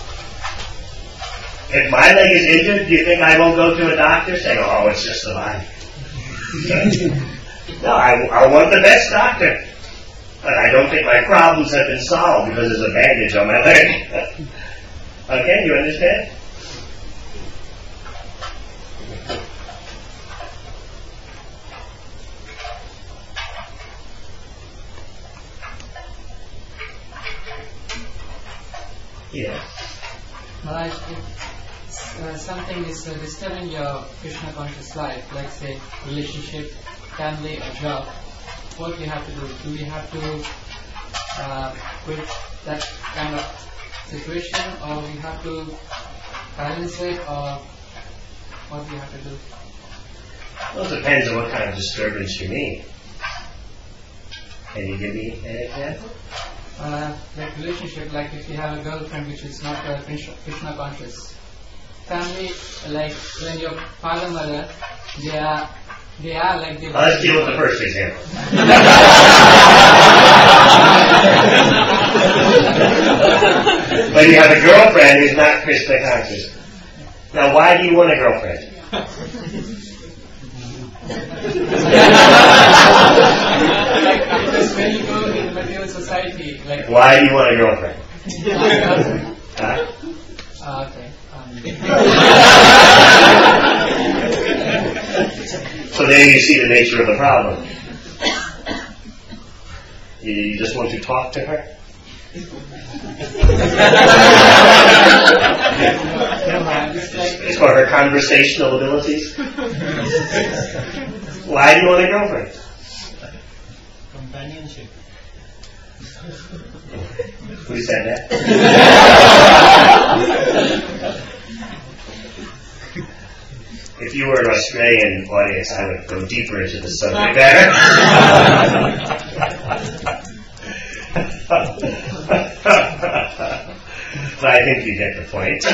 Speaker 1: If my leg is injured, do you think I won't go to a doctor saying, oh, it's just the body? No, I, I want the best doctor. But I don't think my problems have been solved because there's a bandage on my leg. Okay, you understand? Yes.
Speaker 7: Maharaj, if uh, something is uh, disturbing your Krishna conscious life, like say relationship, family, or job, what do you have to do? Do you have to uh, quit that kind of situation, or we have to balance it, or what do you have to do?
Speaker 1: Well, it depends on what kind of disturbance you mean. Can you give me an example?
Speaker 7: Uh, like relationship, like if you have a girlfriend which is not uh, Krishna, Krishna conscious. Family, like when your father, mother, they are, they are like they.
Speaker 1: Well, let's deal with the first example. When you have a girlfriend who's not Krishna conscious. Now, why do you want a girlfriend?
Speaker 7: Because when you go in the material society, like.
Speaker 1: Why do you want a girlfriend? Huh?
Speaker 7: Uh, okay. Um,
Speaker 1: So then you see the nature of the problem. You, you just want to talk to her? It's for her conversational abilities? Why do you want a girlfriend?
Speaker 8: companionship.
Speaker 1: Who said that? If you were an Australian audience, I would go deeper into the subject matter. But I think you get the point.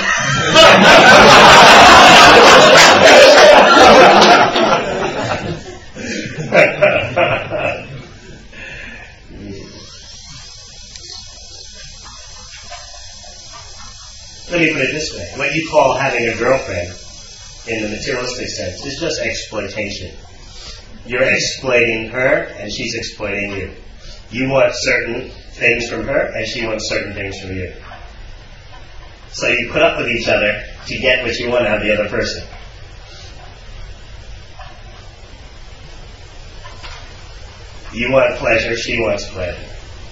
Speaker 1: Let me put it this way. What you call having a girlfriend in the materialistic sense is just exploitation. You're exploiting her and she's exploiting you. You want certain things from her and she wants certain things from you. So you put up with each other to get what you want out of the other person. You want pleasure, she wants pleasure.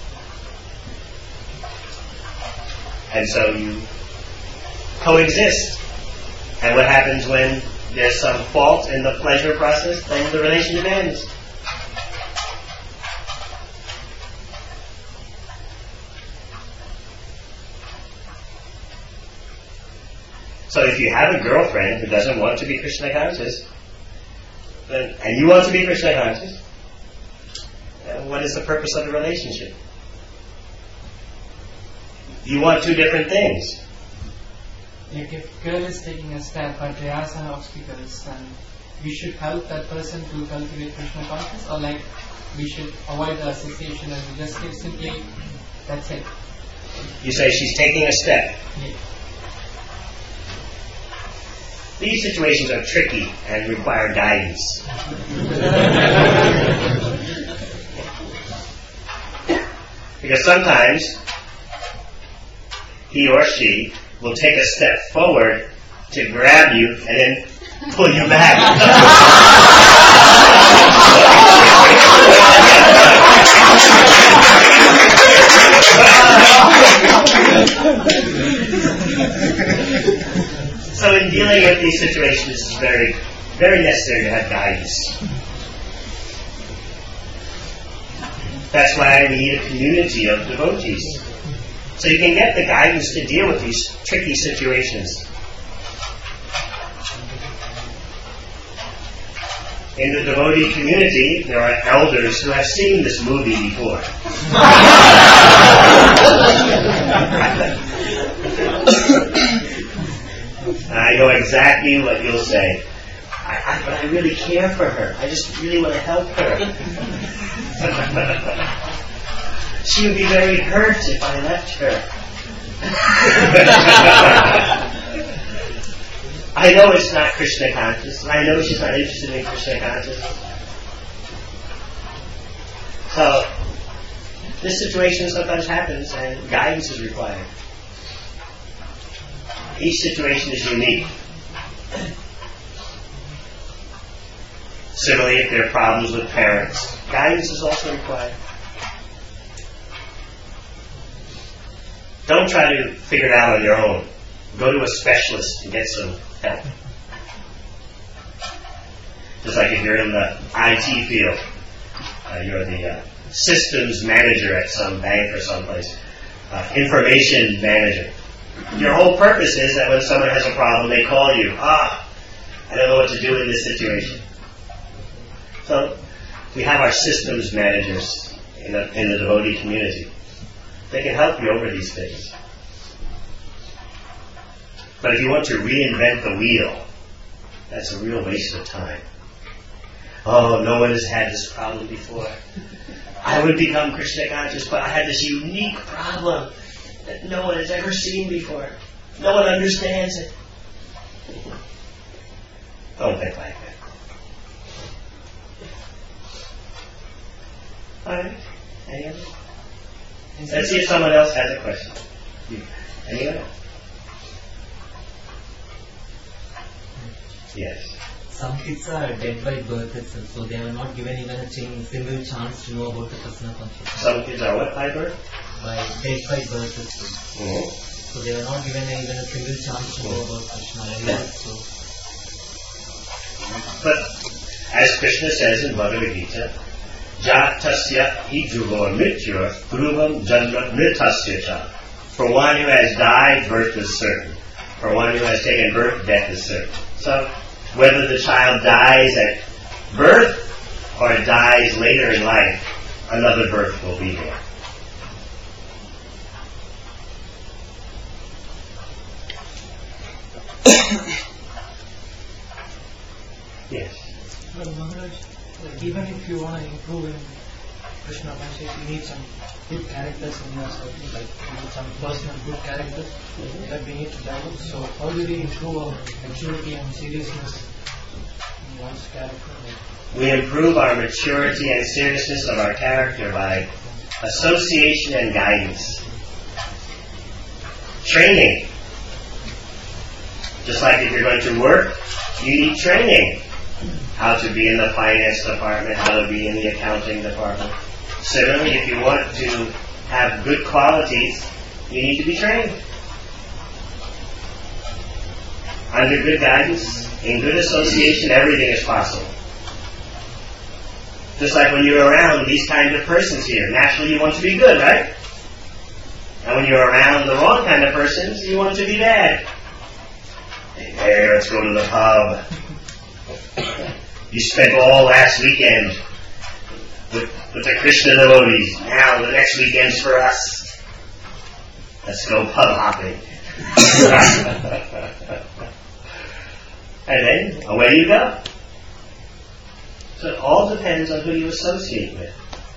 Speaker 1: And so you coexist. And what happens when there's some fault in the pleasure process? Then the relationship ends. So if you have a girlfriend who doesn't want to be Krishna conscious, then, and you want to be Krishna conscious, then what is the purpose of the relationship? You want two different things.
Speaker 7: Like if girl is taking a step but there are some obstacles, then we should help that person to cultivate Krishna consciousness, or like we should avoid the association and we just live simply, that's it.
Speaker 1: You say she's taking a step.
Speaker 7: Yeah.
Speaker 1: These situations are tricky and require guidance. Because sometimes he or she will take a step forward to grab you and then pull you back. So in dealing with these situations, it's very, very necessary to have guidance. That's why we need a community of devotees. So you can get the guidance to deal with these tricky situations. In the devotee community, there are elders who have seen this movie before. I know exactly what you'll say. I, I, but I really care for her. I just really want to help her. She would be very hurt if I left her. I know it's not Krishna conscious. I know she's not interested in Krishna consciousness. So, this situation sometimes happens and guidance is required. Each situation is unique. Similarly, if there are problems with parents, guidance is also required. Don't try to figure it out on your own. Go to a specialist and get some help. Just like if you're in the I T field, uh, you're the uh, systems manager at some bank or someplace, uh, information manager. Your whole purpose is that when someone has a problem, they call you. Ah, I don't know what to do in this situation. So we have our systems managers in the, in the devotee community. They can help you over these things. But if you want to reinvent the wheel, that's a real waste of time. Oh, no one has had this problem before. I would become Krishna conscious, but I had this unique problem that no one has ever seen before. No one understands it. Don't think like that. Alright. Any other? Let's see if someone else has a question. Anyone? Yes.
Speaker 9: Some kids are dead by birth itself, so they are not given even a ch- single chance to know about the Krishna consciousness.
Speaker 1: Some kids are what by birth?
Speaker 9: By dead by birth itself.
Speaker 1: Mm-hmm.
Speaker 9: So they are not given a, even a single chance to know about Krishna. So.
Speaker 1: But as Krishna says in Bhagavad Gita, Jatasya hidruvo mrityur dhruvam janma mritasya cha. For one who has died, birth is certain. For one who has taken birth, death is certain. So, whether the child dies at birth or dies later in life, another birth will be there. Yes.
Speaker 10: Well, Maharaj, even if you want to improve in Krishna consciousness, you need some good characters in yourself, like you need some personal good characters that we need to develop. So, how do we improve our maturity and seriousness in one's character?
Speaker 1: We improve our maturity and seriousness of our character by association and guidance. Training. Just like if you're going to work, you need training. How to be in the finance department, how to be in the accounting department. Similarly, if you want to have good qualities, you need to be trained. Under good guidance, in good association, everything is possible. Just like when you're around these kinds of persons here, naturally you want to be good, right? And when you're around the wrong kind of persons, you want to be bad. Hey, let's go to the pub. You spent all last weekend with, with the Krishna devotees. Now the next weekend's for us. Let's go pub hopping. And then away you go. So it all depends on who you associate with.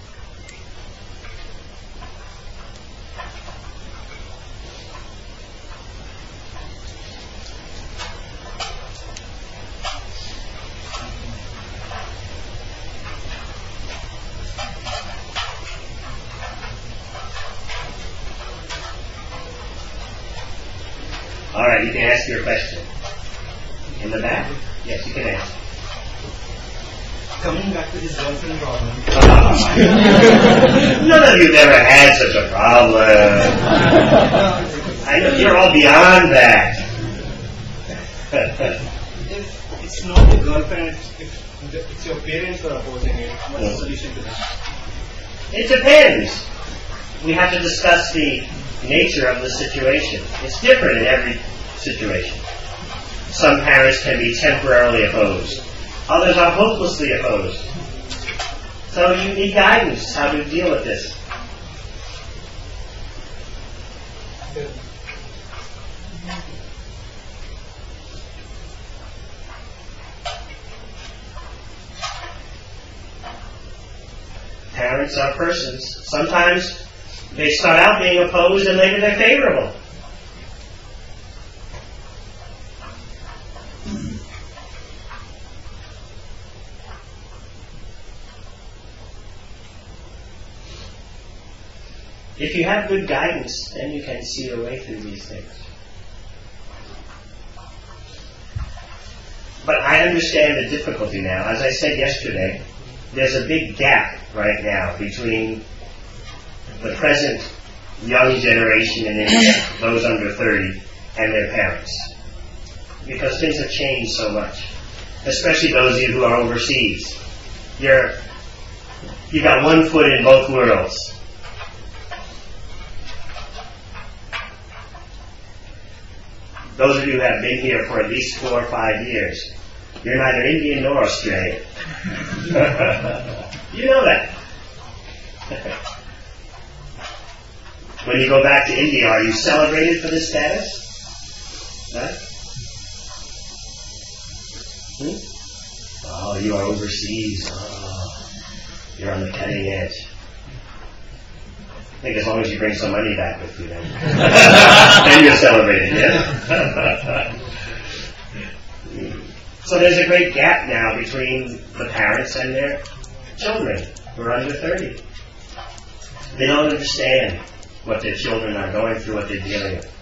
Speaker 1: All right, you can ask your question. In the back? Yes, you can ask.
Speaker 11: Coming back to this girlfriend problem.
Speaker 1: None of you ever had such a problem. I know you're all beyond that.
Speaker 11: If it's not the girlfriend, if it's your parents who are opposing it, what's the solution to that?
Speaker 1: It depends. We have to discuss the nature of the situation. It's different in every situation. Some parents can be temporarily opposed. Others are hopelessly opposed. So you need guidance how to deal with this. Parents are persons. Sometimes they start out being opposed and later they're favorable. If you have good guidance, then you can see your way through these things. But I understand the difficulty now. As I said yesterday, there's a big gap right now between the present young generation in India, those under thirty, and their parents. Because things have changed so much. Especially those of you who are overseas. You're, you got one foot in both worlds. Those of you who have been here for at least four or five years, you're neither Indian nor Australian. You know that. When you go back to India, are you celebrated for this status? Huh? Hmm? Oh, you are overseas. Oh, you're on the cutting edge. I think as long as you bring some money back with you, then, then you're celebrated, yeah? So there's a great gap now between the parents and their children who are under thirty. They don't understand what their children are going through, what they're dealing with.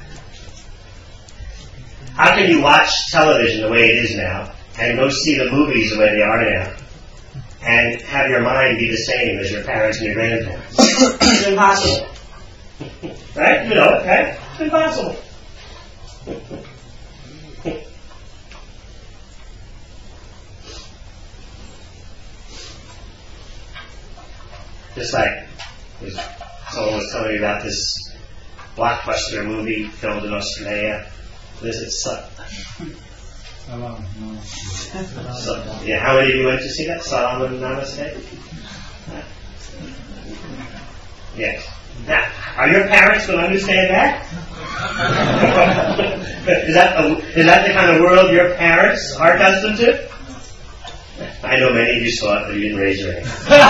Speaker 1: How can you watch television the way it is now and go see the movies the way they are now and have your mind be the same as your parents and your grandparents? It's impossible. Right? You know it, right? It's impossible. Just like was, someone was telling me about this blockbuster movie filmed in Australia. Visit Sut. So, yeah, how many of you went to see that? Salam and Namaste? Yes. Now, are your parents going to understand that? is that a, is that the kind of world your parents are accustomed to? I know many of you saw it, but you didn't raise your hand.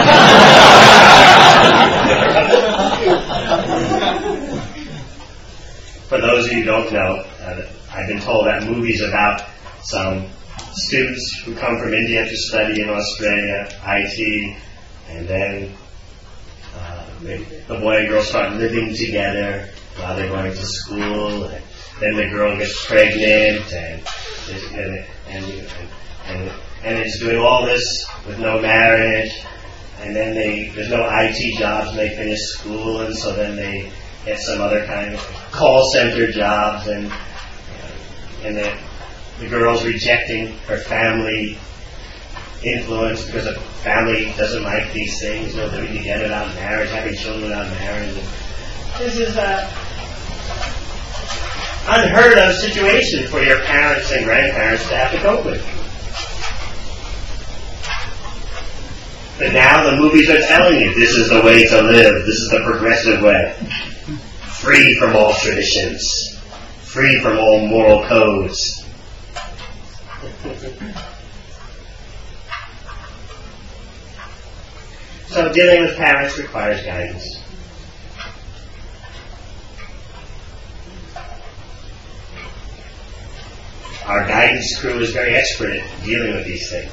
Speaker 1: For those of you who don't know, uh, I've been told that movie's about some students who come from India to study in Australia, I T, and then uh, they, the boy and girl start living together while they're going to school, and then the girl gets pregnant, and and and, and, and it's doing all this with no marriage, and then they there's no I T jobs when they finish school, and so then they get some other kind of call center jobs, and and then the girl's rejecting her family influence because the family doesn't like these things, you know, living together without marriage, having children without marriage. This is a unheard of situation for your parents and grandparents to have to cope with. But now the movies are telling you this is the way to live, this is the progressive way. Free from all traditions, free from all moral codes. So dealing with parents requires guidance. Our guidance crew is very expert at dealing with these things.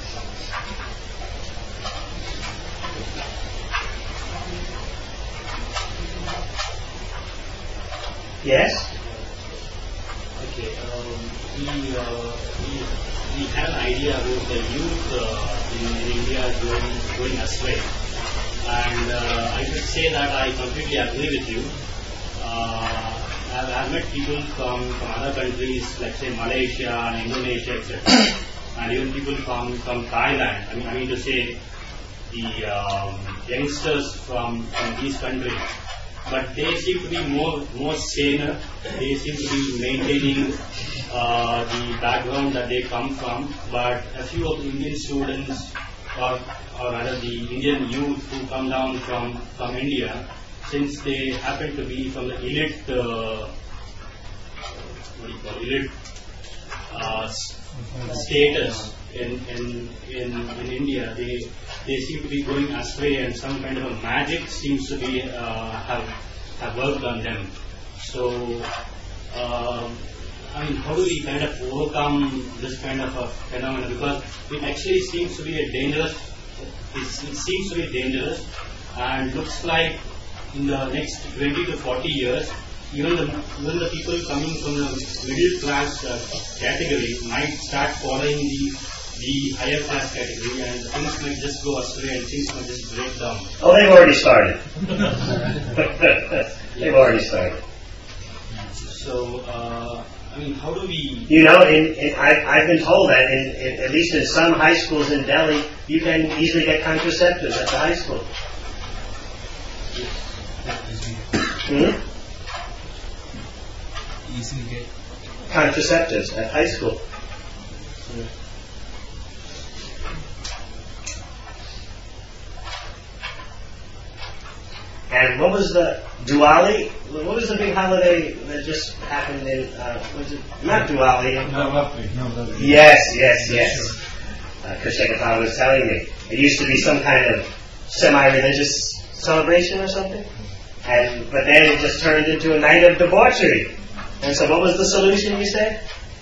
Speaker 1: Yes?
Speaker 12: Okay, um, we, uh, we, we have an idea about the youth uh, in, in India going, going astray. And uh, I should say that I completely agree with you. Uh, I've, I've met people from, from other countries, like say Malaysia and Indonesia, et cetera, and even people from, from Thailand. I mean, I mean to say the um, youngsters from, from these countries. But they seem to be more more saner. They seem to be maintaining uh, the background that they come from. But a few of the Indian students, or or rather the Indian youth who come down from from India, since they happen to be from the elite, uh, what do you call elite uh, status in in in in India, they. They seem to be going astray, and some kind of a magic seems to be uh, have have worked on them. So, um, I mean, how do we kind of overcome this kind of a phenomenon? Because it actually seems to be a dangerous. It, it seems to be dangerous, and looks like in the next twenty to forty years, even the even the people coming from the middle class uh, category might start following the. the higher class category, and things might just go astray and things might just break down.
Speaker 1: Oh, they've already started. They've already started.
Speaker 12: So, uh, I mean, how do we...
Speaker 1: You know, in, in, I, I've been told that, in, in, at least in some high schools in Delhi, you can easily get contraceptives at the high school. Hmm?
Speaker 9: Easily get
Speaker 1: contraceptives at high school. And what was the Diwali? What was the big holiday that just happened in? Uh, was it not Diwali?
Speaker 4: Navratri. Navratri.
Speaker 1: Yes, yes, yes. Uh, Krishna Katha was telling me it used to be some kind of semi-religious celebration or something, and but then it just turned into a night of debauchery. And so, what was the solution? You said?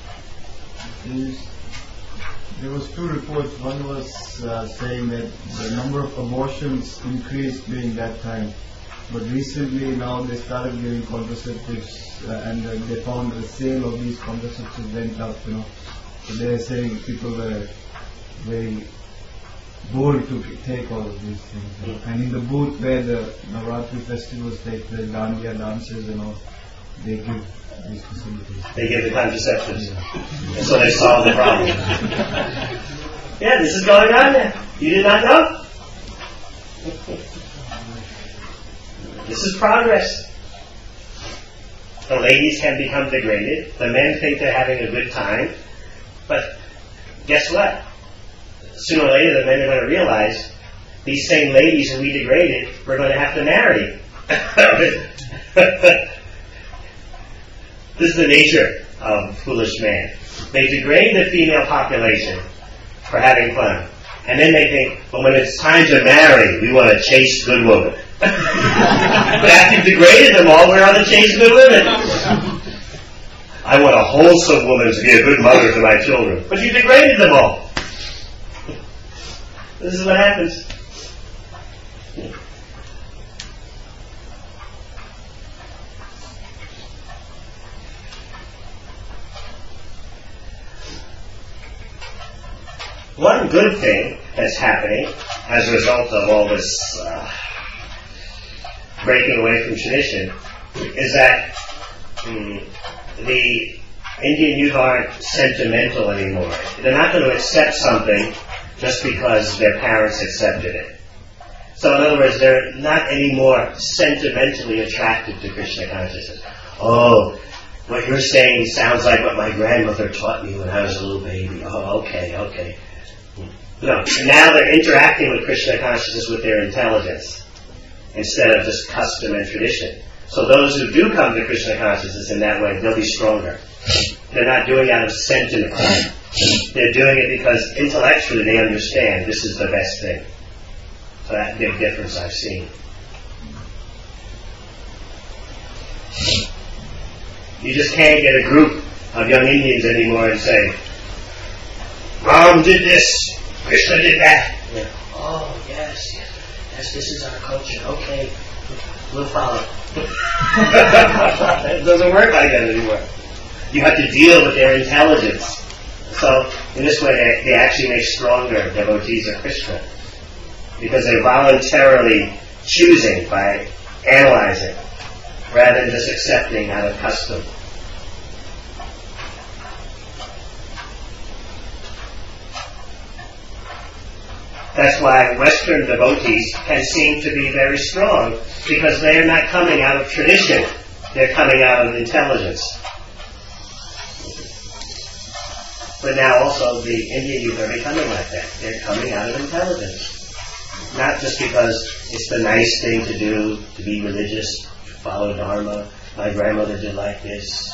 Speaker 13: There was two reports. One was uh, saying that the number of abortions increased during that time. But recently now they started giving contraceptives uh, and uh, they found the sale of these contraceptives went up, you know. So they are saying people were very bold to take all of these things. You know. And in the booth where the Navratri festivals take, the Dandiya dances and all, they give these facilities.
Speaker 1: They give the contraceptives. Yeah. And so they solve the problem. Yeah, this is going on now. You did not know? This is progress. The ladies can become degraded. The men think they're having a good time. But guess what? Sooner or later, the men are going to realize these same ladies who we degraded, we're going to have to marry. This is the nature of foolish man. They degrade the female population for having fun. And then they think, well, when it's time to marry, we want a chaste good woman. But after you've degraded them all, where are the chaste good women? I want a wholesome woman to be a good mother to my children. But you degraded them all. This is what happens. One good thing that's happening as a result of all this uh, breaking away from tradition is that um, the Indian youth aren't sentimental anymore. They're not going to accept something just because their parents accepted it. So in other words, they're not anymore sentimentally attracted to Krishna consciousness. Oh, what you're saying sounds like what my grandmother taught me when I was a little baby. Oh, okay, okay. No, now they're interacting with Krishna consciousness with their intelligence instead of just custom and tradition. So those who do come to Krishna consciousness in that way, they'll be stronger. They're not doing it out of sentiment. They're doing it because intellectually they understand this is the best thing. So that big difference I've seen. You just can't get a group of young Indians anymore and say, Ram did this, Krishna did that. Yeah. Oh, yes, yes, yes, this is our culture. Okay, we'll follow. It doesn't work like that anymore. You have to deal with their intelligence. So, in this way, they, they actually make stronger devotees of Krishna. Because they're voluntarily choosing by analyzing, rather than just accepting out of custom. That's why Western devotees can seem to be very strong, because they are not coming out of tradition. They're coming out of intelligence. But now also the Indian youth are becoming like that. They're coming out of intelligence. Not just because it's the nice thing to do, to be religious, to follow Dharma. My grandmother did like this.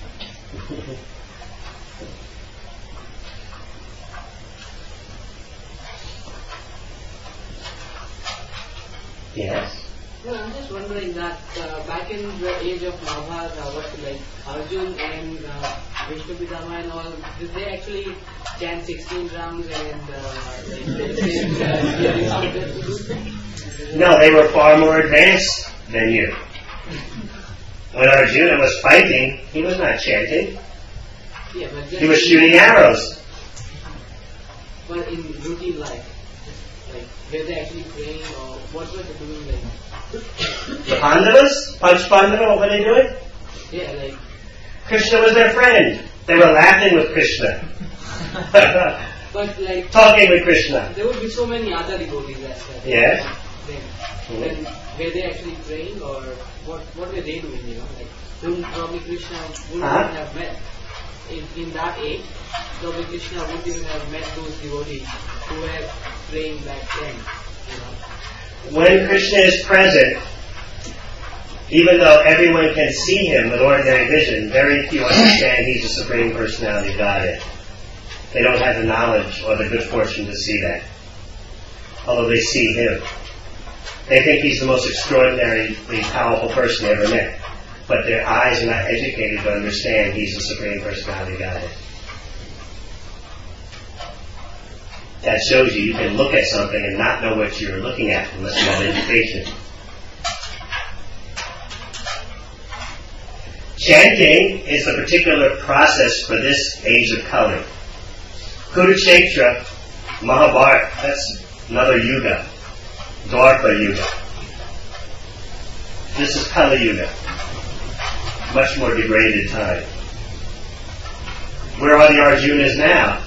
Speaker 1: Yes.
Speaker 5: No, I'm just wondering that uh, back in the age of Mahabharata, what like Arjun and uh, Vishnu Pitama and all, did they actually chant sixteen rounds and uh, like, they, uh,
Speaker 1: No, they were far more advanced than you. When Arjuna was fighting, he was not chanting.
Speaker 5: Yeah, but
Speaker 1: he was shooting arrows.
Speaker 5: But in routine life, like were they actually praying or what were they doing? Like
Speaker 1: the Pandavas, Panch Pandava, what were they doing?
Speaker 5: Yeah, like
Speaker 1: Krishna was their friend. They were laughing with Krishna.
Speaker 5: But like
Speaker 1: talking with Krishna.
Speaker 5: There would be so many other devotees as well.
Speaker 1: Yes.
Speaker 5: Then, mm-hmm. then were they actually praying or what? What were they doing? You know, like wouldn't probably Krishna wouldn't uh-huh. have met in in that age. Probably Krishna wouldn't even have met those devotees who were praying back then. You know.
Speaker 1: When Krishna is present, even though everyone can see him with ordinary vision, very few understand he's the Supreme Personality of Godhead. They don't have the knowledge or the good fortune to see that. Although they see him. They think he's the most extraordinarily powerful person they ever met. But their eyes are not educated to understand he's the Supreme Personality of Godhead. That shows you you can look at something and not know what you're looking at unless you have education. Chanting is the particular process for this age of Kali. Kurukshetra, Mahabharata, that's another yuga. Dwarpa yuga. This is Kali yuga. Much more degraded time. Where are the Arjunas now?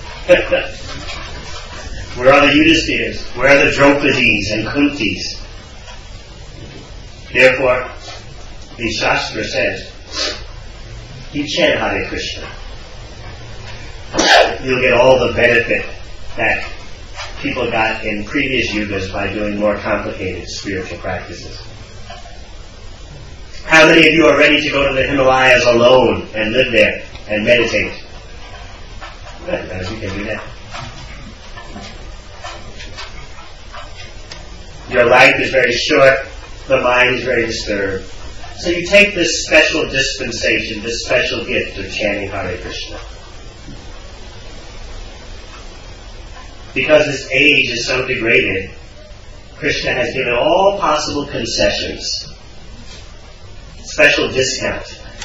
Speaker 1: Where are the Yudhistiras? Where are the Draupadi's and Kuntis? Therefore, the Shastra says, you chant Hare Krishna. You'll get all the benefit that people got in previous yugas by doing more complicated spiritual practices. How many of you are ready to go to the Himalayas alone and live there and meditate? Good, guys, you can do that. Your life is very short, the mind is very disturbed. So you take this special dispensation, this special gift of chanting Hare Krishna. Because this age is so degraded, Krishna has given all possible concessions. Special discount.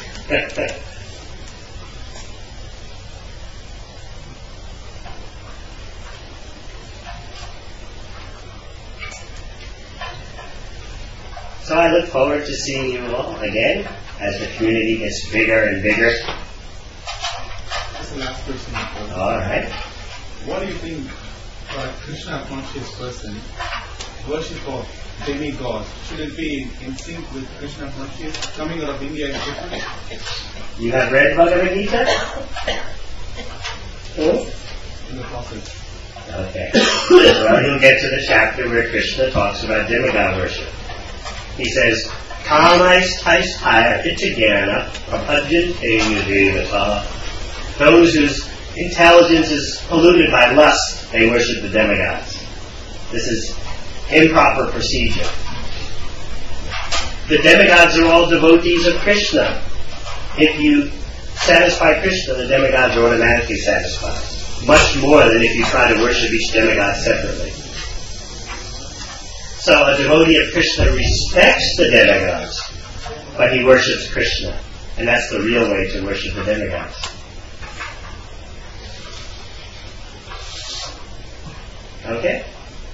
Speaker 1: So I look forward to seeing you all again as the community gets bigger and bigger.
Speaker 11: That's the last question.
Speaker 1: All right.
Speaker 11: What do you think for a Krishna conscious person, worship of demigods, should it be in sync with Krishna conscious? Coming out of India is different.
Speaker 1: You have read Bhagavad Gita? Hmm?
Speaker 11: In the process.
Speaker 1: Okay. Well, you'll get to the chapter where Krishna talks about demigod worship. He says, Kamais taistaya itagana prabhajante devata. Those whose intelligence is polluted by lust, they worship the demigods. This is improper procedure. The demigods are all devotees of Krishna. If you satisfy Krishna, the demigods are automatically satisfied. Much more than if you try to worship each demigod separately. So a devotee of Krishna respects the demigods, but he worships Krishna. And that's the real way to worship the demigods. Okay?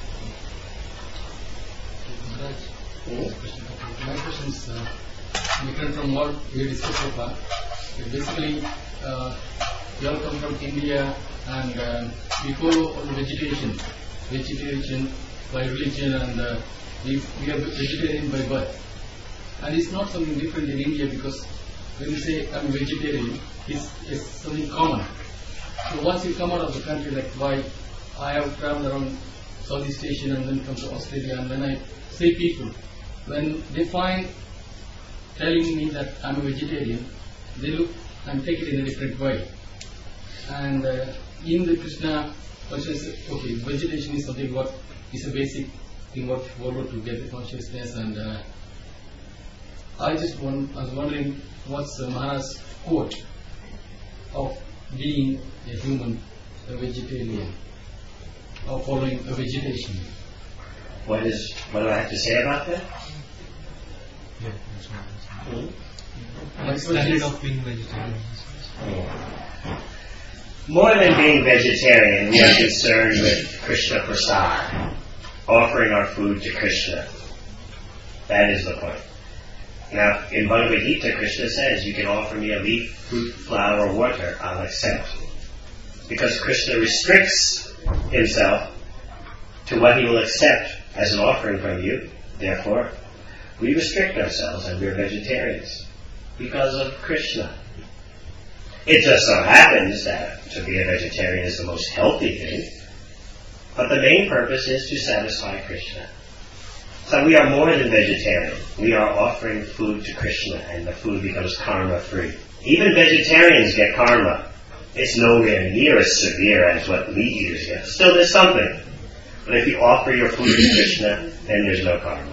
Speaker 7: My question is uh, different from what we discussed so far. Basically, uh, we all come from India and um, we follow vegetation, vegetation by religion, and uh, we, we are vegetarian by birth. And it's not something different in India, because when you say I'm a vegetarian, it's, it's something common. So once you come out of the country, like why I have traveled around Southeast Asia and then come to Australia, and when I see people, when they find telling me that I'm a vegetarian, they look and take it in a different way. And uh, in the Krishna consciousness, okay, vegetation is something what is a basic thing what you follow to get the consciousness. And uh, I just want, I was wondering what's uh, Maharaj's quote of being a human, a vegetarian, or following a vegetation.
Speaker 1: What is, what do I have to say about that?
Speaker 9: Yeah,
Speaker 1: Hmm?
Speaker 9: What's the standard of being vegetarian?
Speaker 1: More than being vegetarian, we are concerned with Krishna Prasad, offering our food to Krishna. That is the point. Now, in Bhagavad Gita, Krishna says, you can offer me a leaf, fruit, flower, water, I'll accept. Because Krishna restricts himself to what he will accept as an offering from you. Therefore, we restrict ourselves and we're vegetarians because of Krishna. It just so happens that to be a vegetarian is the most healthy thing, but the main purpose is to satisfy Krishna. So we are more than vegetarian. We are offering food to Krishna, and the food becomes karma-free. Even vegetarians get karma. It's nowhere near as severe as what meat eaters get. Still, there's something. But if you offer your food to Krishna, then there's no karma.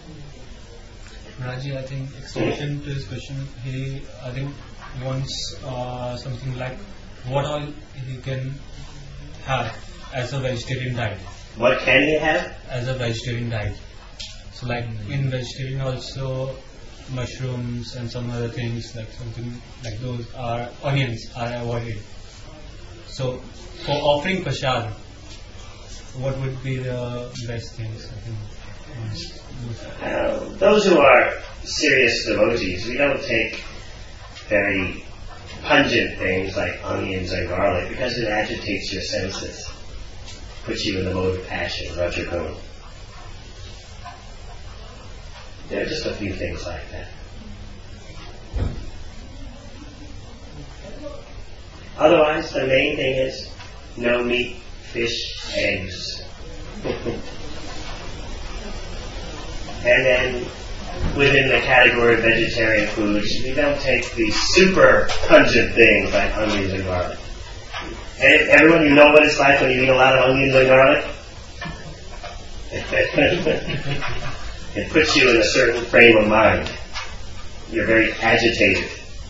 Speaker 14: Raji, I think extension to his question, he, I think, wants uh, something like what all he can have as a vegetarian diet.
Speaker 1: What can he have?
Speaker 14: As a vegetarian diet. So like in vegetarian also mushrooms and some other things, like something like those are onions are avoided. So for offering prasad, what would be the best things? I think.
Speaker 1: Uh, those who are serious devotees, we don't take very pungent things like onions and garlic because it agitates your senses, puts you in the mode of passion, Rajaguna. There are just a few things like that. Otherwise, the main thing is no meat, fish, eggs. And then within the category of vegetarian foods, we don't take these super pungent things like onions and garlic. And everyone, you know what it's like when you eat a lot of onions and garlic? It puts you in a certain frame of mind. You're very agitated.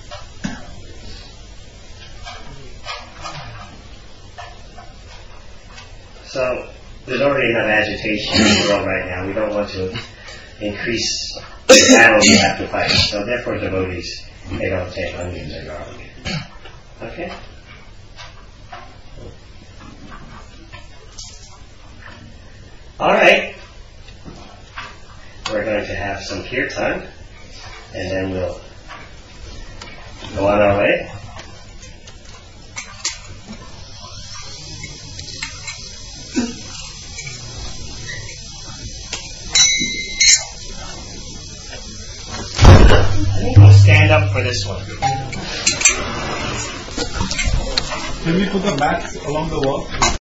Speaker 1: So, there's already enough agitation in the world right now. We don't want to increase the battle we have to fight. So therefore devotees, they don't take onions and garlic. Okay? Alright. We're going to have some kirtan, and then we'll go on our way. I think we'll stand up for this one.
Speaker 11: Can we put the mats along the wall?